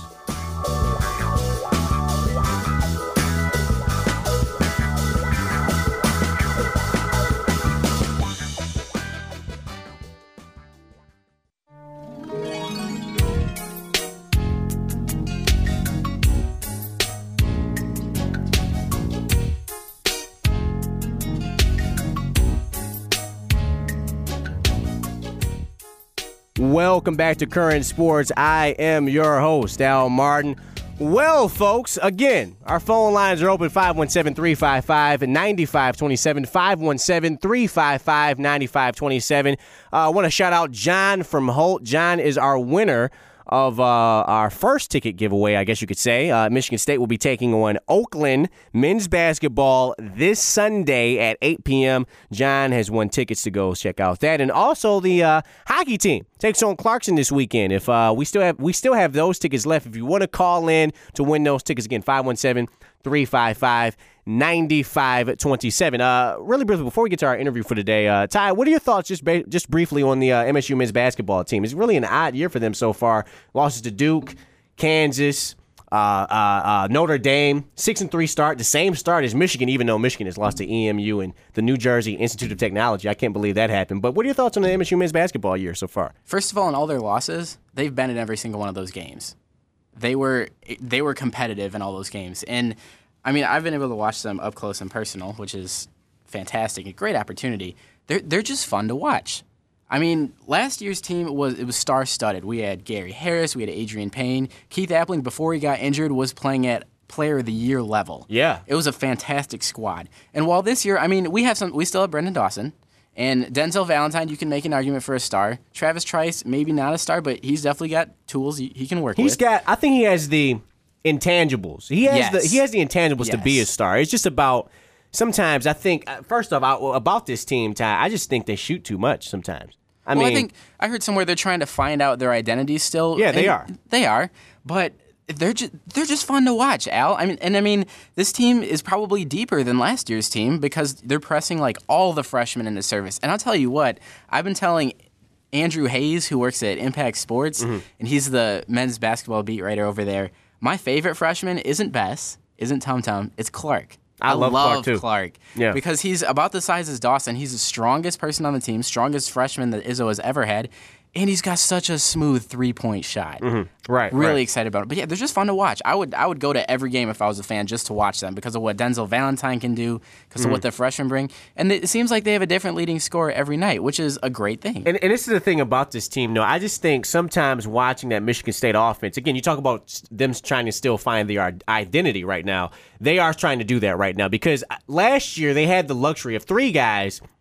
Welcome back to Current Sports. I am your host, Al Martin. Well, folks, again, our phone lines are open, five one seven, three five five, nine five two seven, five one seven, three five five, nine five two seven. Uh, I want to shout out John from Holt. John is our winner of uh, our first ticket giveaway, I guess you could say. Uh, Michigan State will be taking on Oakland men's basketball this Sunday at eight p.m. John has won tickets to go check out that. And also the uh, hockey team takes on Clarkson this weekend. If uh, we still have we still have those tickets left. If you want to call in to win those tickets, again, five one seven, three five five, nine five two seven. Uh, really briefly, before we get to our interview for today, uh, Ty, what are your thoughts just ba- just briefly on the uh, M S U men's basketball team? It's really an odd year for them so far. Losses to Duke, Kansas, uh, uh, uh, Notre Dame, six and three start, the same start as Michigan, even though Michigan has lost to E M U and the New Jersey Institute of Technology. I can't believe that happened. But what are your thoughts on the M S U men's basketball year so far? First of all, in all their losses, they've been in every single one of those games. They were they were competitive in all those games. And, I mean, I've been able to watch them up close and personal, which is fantastic. A great opportunity. They're they're just fun to watch. I mean, last year's team was it was star-studded. We had Gary Harris, we had Adrian Payne. Keith Appling, before he got injured, was playing at Player of the Year level. Yeah. It was a fantastic squad. And while this year, I mean, we have some we still have Brendan Dawson. And Denzel Valentine, you can make an argument for a star. Travis Trice, maybe not a star, but he's definitely got tools he, he can work He's with. got, I think he has the intangibles. He has Yes. the he has the intangibles to be a Yes. star. It's just about sometimes I think uh, first off I, about this team, Ty, I just think they shoot too much sometimes. I well, mean, I think I heard somewhere they're trying to find out their identity still. Yeah, they and are. They are, but they're just they're just fun to watch, Al. I mean, and I mean, this team is probably deeper than last year's team because they're pressing like all the freshmen into service. And I'll tell you what, I've been telling Andrew Hayes, who works at Impact Sports, Mm-hmm. and he's the men's basketball beat writer over there. My favorite freshman isn't Bess, isn't Tum Tum, it's Clark. I love Clark, too. Clark. Yeah. Because he's about the size as Dawson. He's the strongest person on the team, strongest freshman that Izzo has ever had. And he's got such a smooth three-point shot. Mm-hmm. Right, Really right. excited about it. But yeah, they're just fun to watch. I would I would go to every game if I was a fan just to watch them because of what Denzel Valentine can do, because Mm-hmm. of what the freshmen bring. And it seems like they have a different leading scorer every night, which is a great thing. And, and this is the thing about this team, though. I just think sometimes watching that Michigan State offense, again, you talk about them trying to still find their identity right now. They are trying to do that right now because last year they had the luxury of three guys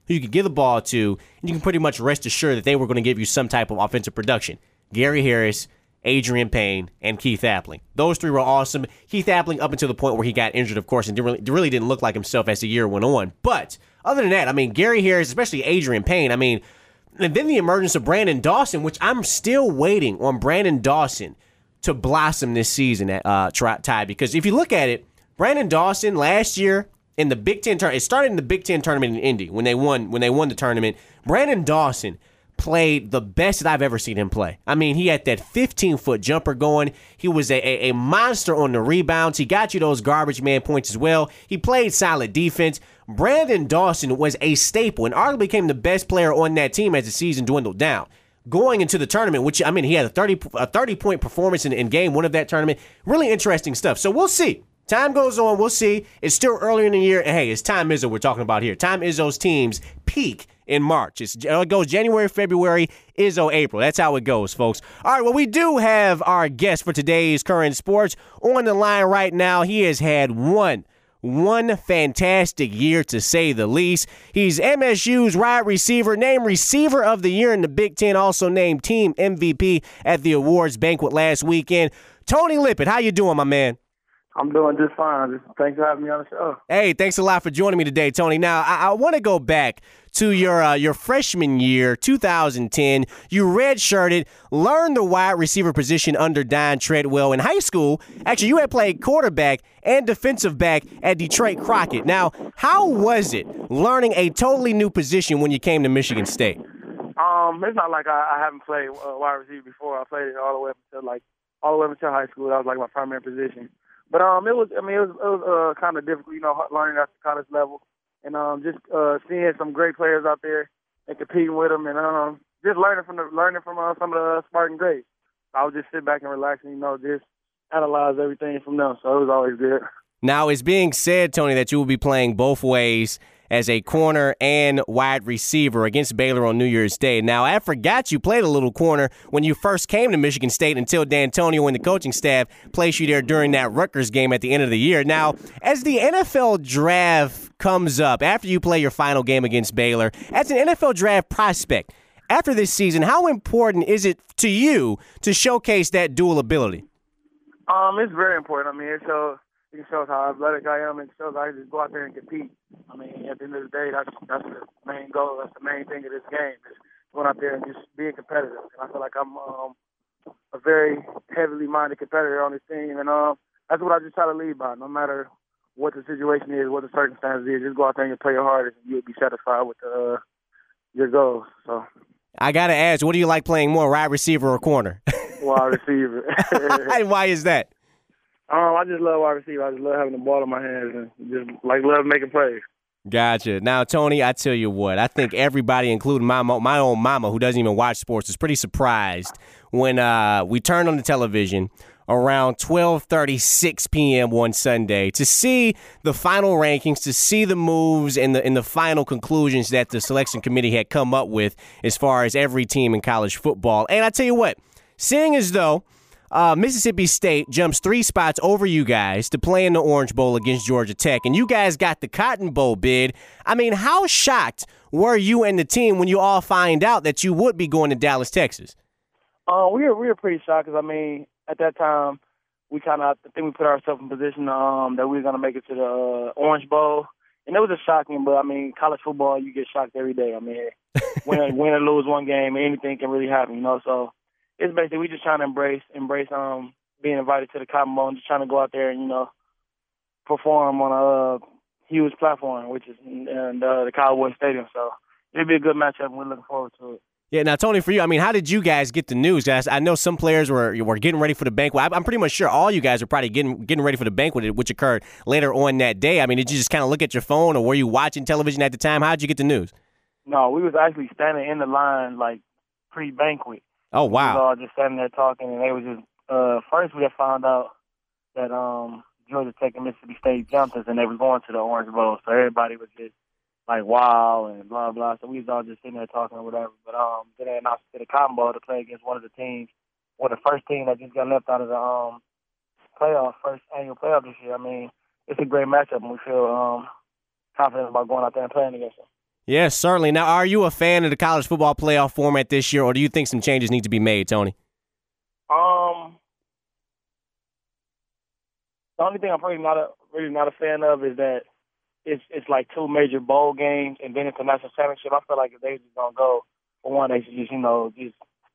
who you could give the ball to, and you can pretty much rest assured that they were going to give you some type of offensive production. Gary Harris, Adrian Payne, and Keith Appling. Those three were awesome. Keith Appling up until the point where he got injured, of course, and really, really didn't look like himself as the year went on. But other than that, I mean, Gary Harris, especially Adrian Payne, I mean, and then the emergence of Brandon Dawson, which I'm still waiting on Brandon Dawson to blossom this season at uh, Ty, because if you look at it, Brandon Dawson last year in the Big Ten tournament, it started in the Big Ten tournament in Indy when they won when they won the tournament. Brandon Dawson played the best that I've ever seen him play. I mean, he had that fifteen-foot jumper going. He was a, a, a monster on the rebounds. He got you those garbage man points as well. He played solid defense. Brandon Dawson was a staple and arguably became the best player on that team as the season dwindled down. Going into the tournament, which, I mean, he had a thirty, a thirty-point performance in, in game one of that tournament. Really interesting stuff. So we'll see. Time goes on. We'll see. It's still early in the year. And, hey, it's Tom Izzo we're talking about here. Tom Izzo's teams peak in March. It's, it goes January, February, Izzo, April. That's how it goes, folks. All right, well, we do have our guest for today's Current Sports on the line right now. He has had one, one fantastic year, to say the least. He's M S U's wide receiver, named Receiver of the Year in the Big Ten, also named Team M V P at the awards banquet last weekend. Tony Lippett, how you doing, my man? I'm doing just fine. Just thanks for having me on the show. Hey, thanks a lot for joining me today, Tony. Now, I, I want to go back to your uh, your freshman year, two thousand ten. You redshirted, learned the wide receiver position under Don Treadwell in high school. Actually, you had played quarterback and defensive back at Detroit Crockett. Now, how was it learning a totally new position when you came to Michigan State? Um, it's not like I, I haven't played uh, wide receiver before. I played it all the way up until like all the way up until high school. That was like my primary position. But um, it was, I mean, it was, it was uh, kind of difficult, you know, learning at the college level, and um, just uh, seeing some great players out there and competing with them, and um, just learning from the learning from uh, some of the Spartan greats. I would just sit back and relax, and you know, just analyze everything from them. So it was always good. Now, it's being said, Tony, that you will be playing both ways as a corner and wide receiver against Baylor on New Year's Day. Now, I forgot you played a little corner when you first came to Michigan State until D'Antonio and the coaching staff placed you there during that Rutgers game at the end of the year. Now, as the N F L draft comes up, after you play your final game against Baylor, as an N F L draft prospect, after this season, how important is it to you to showcase that dual ability? Um, it's very important. I mean, it shows, it shows how athletic I am. It shows I can just go out there and compete. I mean, at the end of the day, that's that's the main goal. That's the main thing of this game, is going out there and just being competitive. And I feel like I'm um, a very heavily minded competitor on this team, and um, that's what I just try to lead by. No matter what the situation is, what the circumstances is, just go out there and play your hardest, and you'll be satisfied with uh, your goals. So, I gotta ask, what do you like playing more, wide receiver or corner? Wide receiver. And why is that? Um, I just love wide receiver. I just love having the ball in my hands and just like love making plays. Gotcha. Now, Tony, I tell you what, I think everybody, including my mo- my own mama, who doesn't even watch sports, is pretty surprised when uh, we turned on the television around twelve thirty-six p.m. one Sunday to see the final rankings, to see the moves and the and the final conclusions that the selection committee had come up with as far as every team in college football. And I tell you what, seeing as though Uh, Mississippi State jumps three spots over you guys to play in the Orange Bowl against Georgia Tech, and you guys got the Cotton Bowl bid. I mean, how shocked were you and the team when you all find out that you would be going to Dallas, Texas? Uh, we were we were pretty shocked because, I mean, at that time, we kind of, I think we put ourselves in position um, that we were going to make it to the uh, Orange Bowl. And it was just shocking, but, I mean, college football, you get shocked every day. I mean, win, win or lose one game, anything can really happen, you know, so it's basically we just trying to embrace embrace um being invited to the Cotton Bowl and just trying to go out there and, you know, perform on a uh, huge platform, which is in, in uh, the Cowboys Stadium. So it'll be a good matchup, and we're looking forward to it. Yeah, now, Tony, for you, I mean, how did you guys get the news, guys? I know some players were were getting ready for the banquet. I'm pretty much sure all you guys are probably getting getting ready for the banquet, which occurred later on that day. I mean, did you just kind of look at your phone, or were you watching television at the time? How did you get the news? No, we was actually standing in the line, like, pre-banquet. Oh, wow. We was all just standing there talking, and they was just, uh, first we had found out that um, Georgia Tech and Mississippi State jumped us, and they was going to the Orange Bowl, so everybody was just like, wow, and blah, blah, so we was all just sitting there talking or whatever, but um, then they announced to the Cotton Bowl to play against one of the teams, or the first team that just got left out of the um, playoff, first annual playoff this year. I mean, it's a great matchup, and we feel um, confident about going out there and playing against them. Yes, certainly. Now, are you a fan of the college football playoff format this year, or do you think some changes need to be made, Tony? Um, the only thing I'm really not a really not a fan of is that it's it's like two major bowl games and then it's a national championship. I feel like if they just gonna go for one, they should just you know just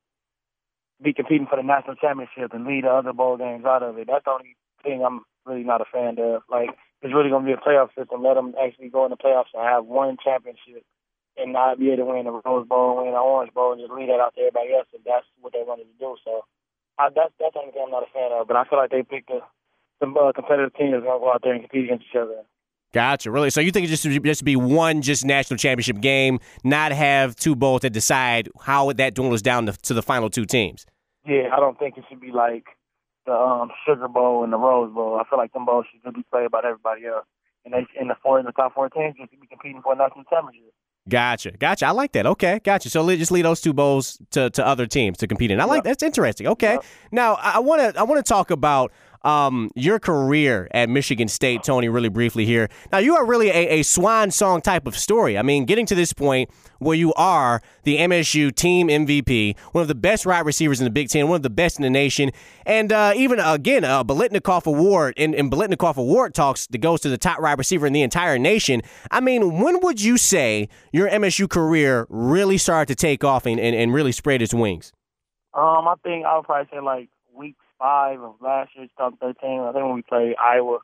be competing for the national championship and leave the other bowl games out of it. That's the only thing I'm really not a fan of. Like, it's really going to be a playoff system. Let them actually go in the playoffs and have one championship and not be able to win the Rose Bowl, win the Orange Bowl, and just leave that out to everybody else if that's what they wanted to do. So I, that's, that's the only thing I'm not a fan of. But I feel like they picked a, some uh, competitive team that's going to go out there and compete against each other. Gotcha. Really? So you think it just should just be one just national championship game, not have two bowls that decide how that dwindles down to, to the final two teams? Yeah, I don't think it should be like the um, Sugar Bowl and the Rose Bowl. I feel like them bowls should be played by everybody else. And they in the four in the top four teams should be competing for a national championship. Gotcha, gotcha. I like that. Okay, gotcha. So just leave those two bowls to, to other teams to compete in. I like yep. that's interesting. Okay, yep. Now I want to I want to talk about um, your career at Michigan State, Tony, really briefly here. Now you are really a, a swan song type of story. I mean, getting to this point where you are the M S U team M V P, one of the best wide receivers in the Big Ten, one of the best in the nation, and uh, even, again, a Biletnikoff Award, in, in Biletnikoff Award talks that goes to the top wide receiver in the entire nation. I mean, when would you say your M S U career really started to take off and, and, and really spread its wings? Um, I think I would probably say like week five of last year, twenty thirteen. I think when we played Iowa,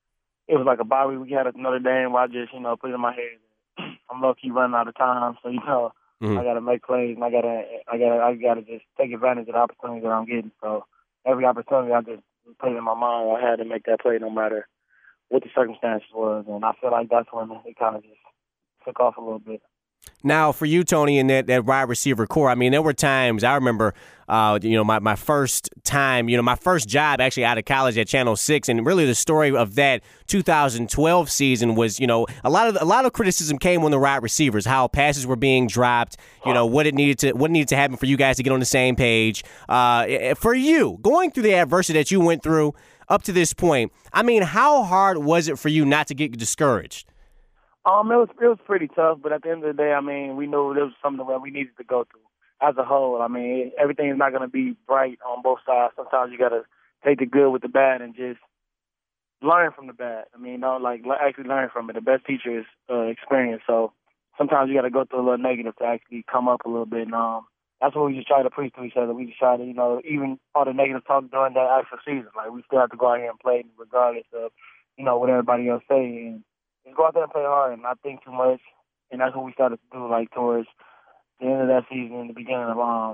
it was like a bye week. We had another game where I just, you know, put it in my head. I'm low-key running out of time, so, you know, mm-hmm. I got to make plays, and I got to I gotta, I gotta just take advantage of the opportunity that I'm getting. So every opportunity I just put it in my mind, I had to make that play no matter what the circumstances was, and I feel like that's when it kind of just took off a little bit. Now, for you, Tony, in that, that wide receiver core, I mean, there were times, I remember, uh, you know, my, my first time, you know, my first job actually out of college at Channel six, and really the story of that two thousand twelve season was, you know, a lot of a lot of criticism came on the wide receivers, how passes were being dropped, you know, what it needed to what needed to happen for you guys to get on the same page. Uh, for you, going through the adversity that you went through up to this point, I mean, how hard was it for you not to get discouraged? Um, it was it was pretty tough, but at the end of the day, I mean, we knew there was something that we needed to go through as a whole. I mean, everything is not going to be bright on both sides. Sometimes you got to take the good with the bad and just learn from the bad. I mean, you know, like actually learn from it. The best teacher is uh, experience. So sometimes you got to go through a little negative to actually come up a little bit. And um, that's what we just try to preach to each other. We just try to, you know, even all the negative talk during that actual season, like we still have to go out here and play regardless of, you know, what everybody else say. And just go out there and play hard and not think too much. And that's what we started to do, like, towards the end of that season and the beginning of um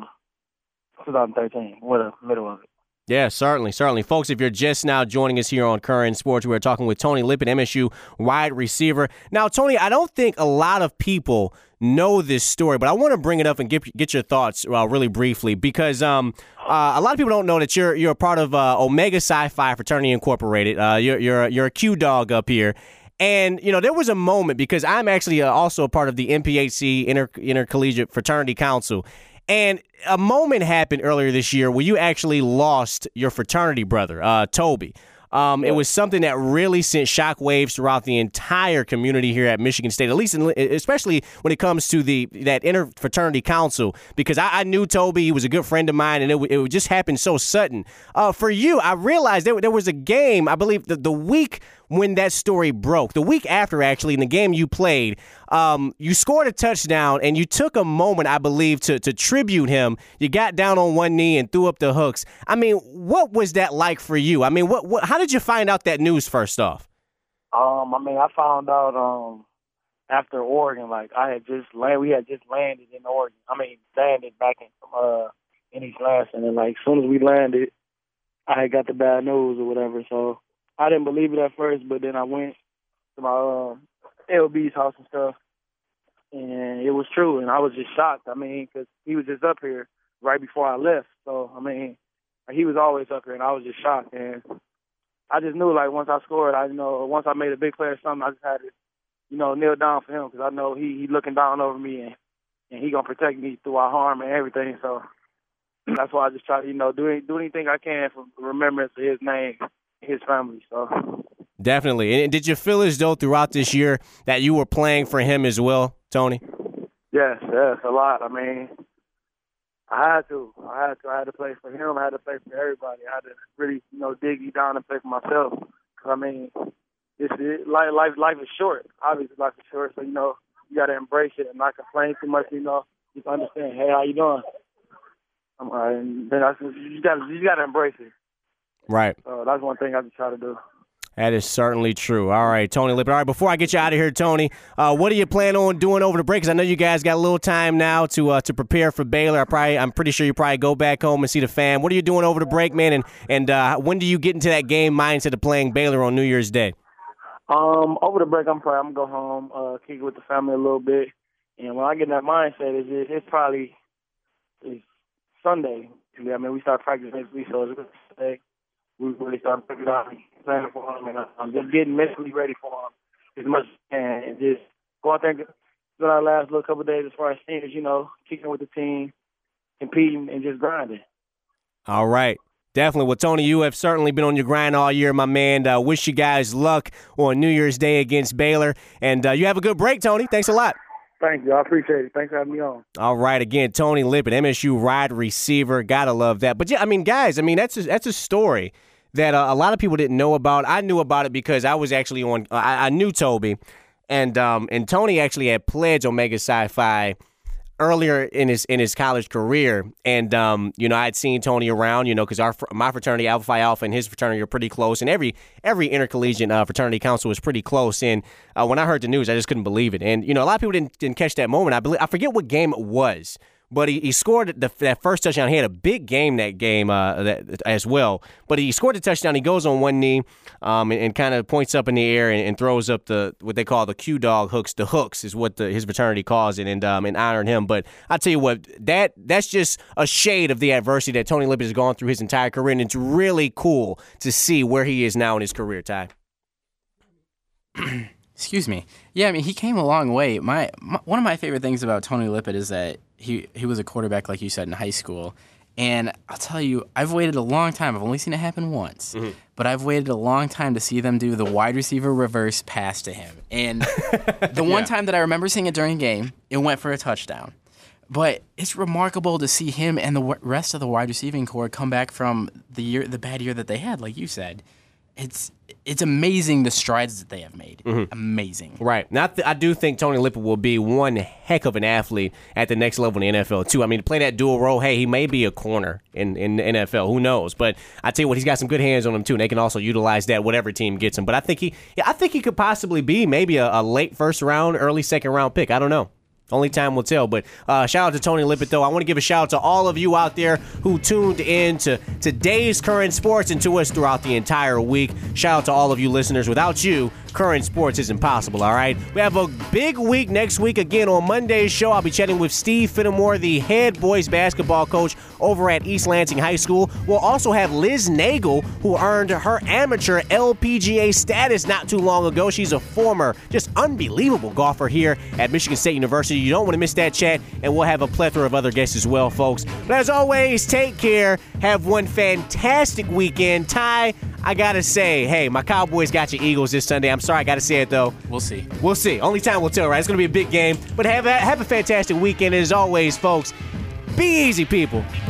twenty thirteen, or the middle of it. Yeah, certainly, certainly. Folks, if you're just now joining us here on Current Sports, we're talking with Tony Lippett, M S U wide receiver. Now, Tony, I don't think a lot of people know this story, but I want to bring it up and get get your thoughts uh, really briefly because um, uh, a lot of people don't know that you're you're a part of uh, Omega Psi Phi Fraternity Incorporated. Uh, you're you're you're a Q dog up here. And, you know, there was a moment because I'm actually uh, also a part of the M P H C Inter- Intercollegiate Fraternity Council. And a moment happened earlier this year where you actually lost your fraternity brother, uh, Toby. Um, it was something that really sent shockwaves throughout the entire community here at Michigan State, at least, in, especially when it comes to the that interfraternity council, because I, I knew Toby, he was a good friend of mine, and it, it just happened so sudden. Uh, for you, I realized there, there was a game, I believe, the, the week when that story broke, the week after, actually, in the game you played, um, you scored a touchdown, and you took a moment, I believe, to, to tribute him. You got down on one knee and threw up the hooks. I mean, what was that like for you? I mean, what, what how did you find out that news first off? Um, I mean, I found out um after Oregon, like I had just land, we had just landed in Oregon. I mean, landed back in uh in East Lansing, and like as soon as we landed, I had got the bad news or whatever. So I didn't believe it at first, but then I went to my uh, L B's house and stuff, and it was true, and I was just shocked. I mean, because he was just up here right before I left. So I mean, he was always up here, and I was just shocked, and I just knew, like, once I scored, I you know, once I made a big play or something, I just had to, you know, kneel down for him because I know he he looking down over me and, and he going to protect me through our harm and everything. So that's why I just try to, you know, do, any, do anything I can for remembrance of his name and his family. So definitely. And did you feel as though throughout this year that you were playing for him as well, Tony? Yes, yes, a lot. I mean, I had to. I had to. I had to play for him. I had to play for everybody. I had to really, you know, dig you down and play for myself. Cause, I mean, it's it, life, life. Life is short. Obviously, life is short. So you know, you got to embrace it and not complain too much. You know, just understand. Hey, how you doing? I'm all right. And then I, you got you got to embrace it. Right. So that's one thing I just try to do. That is certainly true. All right, Tony Lippett. All right, before I get you out of here, Tony, uh, what do you plan on doing over the break? Because I know you guys got a little time now to uh, to prepare for Baylor. I probably, I'm pretty sure you probably go back home and see the fam. What are you doing over the break, man? And and uh, when do you get into that game mindset of playing Baylor on New Year's Day? Um, over the break, I'm probably I'm gonna go home, uh, kick it with the family a little bit, and when I get in that mindset, it's it's, it's probably it's Sunday. I mean, we start practice next week, so it's Sunday. We really start picking out planning for him, and I'm just getting mentally ready for him as much as I can, and just go out there and get our last little couple of days as far as seniors, you know, kicking with the team, competing, and just grinding. All right. Definitely. Well, Tony, you have certainly been on your grind all year, my man. Uh, wish you guys luck on New Year's Day against Baylor, and uh, you have a good break, Tony. Thanks a lot. Thank you. I appreciate it. Thanks for having me on. All right. Again, Tony Lippett, M S U wide receiver. Gotta love that. But, yeah, I mean, guys, I mean, that's a, that's a story that uh, a lot of people didn't know about. I knew about it because I was actually on uh, – I, I knew Toby, and um, and Tony actually had pledged Omega Psi Phi earlier in his in his college career. And, um, you know, I had seen Tony around, you know, because our my fraternity, Alpha Phi Alpha, and his fraternity are pretty close. And every every intercollegiate uh, fraternity council was pretty close. And uh, when I heard the news, I just couldn't believe it. And, you know, a lot of people didn't, didn't catch that moment. I believe I forget what game it was. But he, he scored the, that first touchdown. He had a big game that game uh, that, as well. But he scored the touchdown. He goes on one knee um, and, and kind of points up in the air and, and throws up the what they call the Q-Dog hooks. The hooks is what the, his fraternity calls it, and um, and honoring him. But I tell you what, that that's just a shade of the adversity that Tony Lippett has gone through his entire career, and it's really cool to see where he is now in his career, Ty. Excuse me. Yeah, I mean, he came a long way. My, my one of my favorite things about Tony Lippett is that he he was a quarterback, like you said, in high school. And I'll tell you, I've waited a long time. I've only seen it happen once. Mm-hmm. But I've waited a long time to see them do the wide receiver reverse pass to him. And the one yeah. time that I remember seeing it during a game, it went for a touchdown. But it's remarkable to see him and the rest of the wide receiving corps come back from the year, the bad year that they had, like you said. It's it's amazing the strides that they have made. Mm-hmm. Amazing. Right. Now, I, th- I do think Tony Lippett will be one heck of an athlete at the next level in the N F L, too. I mean, to play that dual role, hey, he may be a corner in, in the N F L. Who knows? But I tell you what, he's got some good hands on him, too, and they can also utilize that whatever team gets him. But I think he yeah, I think he could possibly be maybe a, a late first round, early second round pick. I don't know. Only time will tell. But uh, shout out to Tony Lippett, though. I want to give a shout out to all of you out there who tuned in to today's Current Sports and to us throughout the entire week. Shout out to all of you listeners. Without you, Current Sports isn't possible, all right? We have a big week next week. Again, on Monday's show, I'll be chatting with Steve Fenimore, the head boys basketball coach over at East Lansing High School. We'll also have Liz Nagel, who earned her amateur L P G A status not too long ago. She's a former, just unbelievable golfer here at Michigan State University. You don't want to miss that chat, and we'll have a plethora of other guests as well, folks. But as always, take care. Have one fantastic weekend. Ty, I got to say, hey, my Cowboys got your Eagles this Sunday. I'm sorry, I got to say it, though. We'll see. We'll see. Only time will tell, right? It's going to be a big game. But have a, have a fantastic weekend. And as always, folks, be easy, people.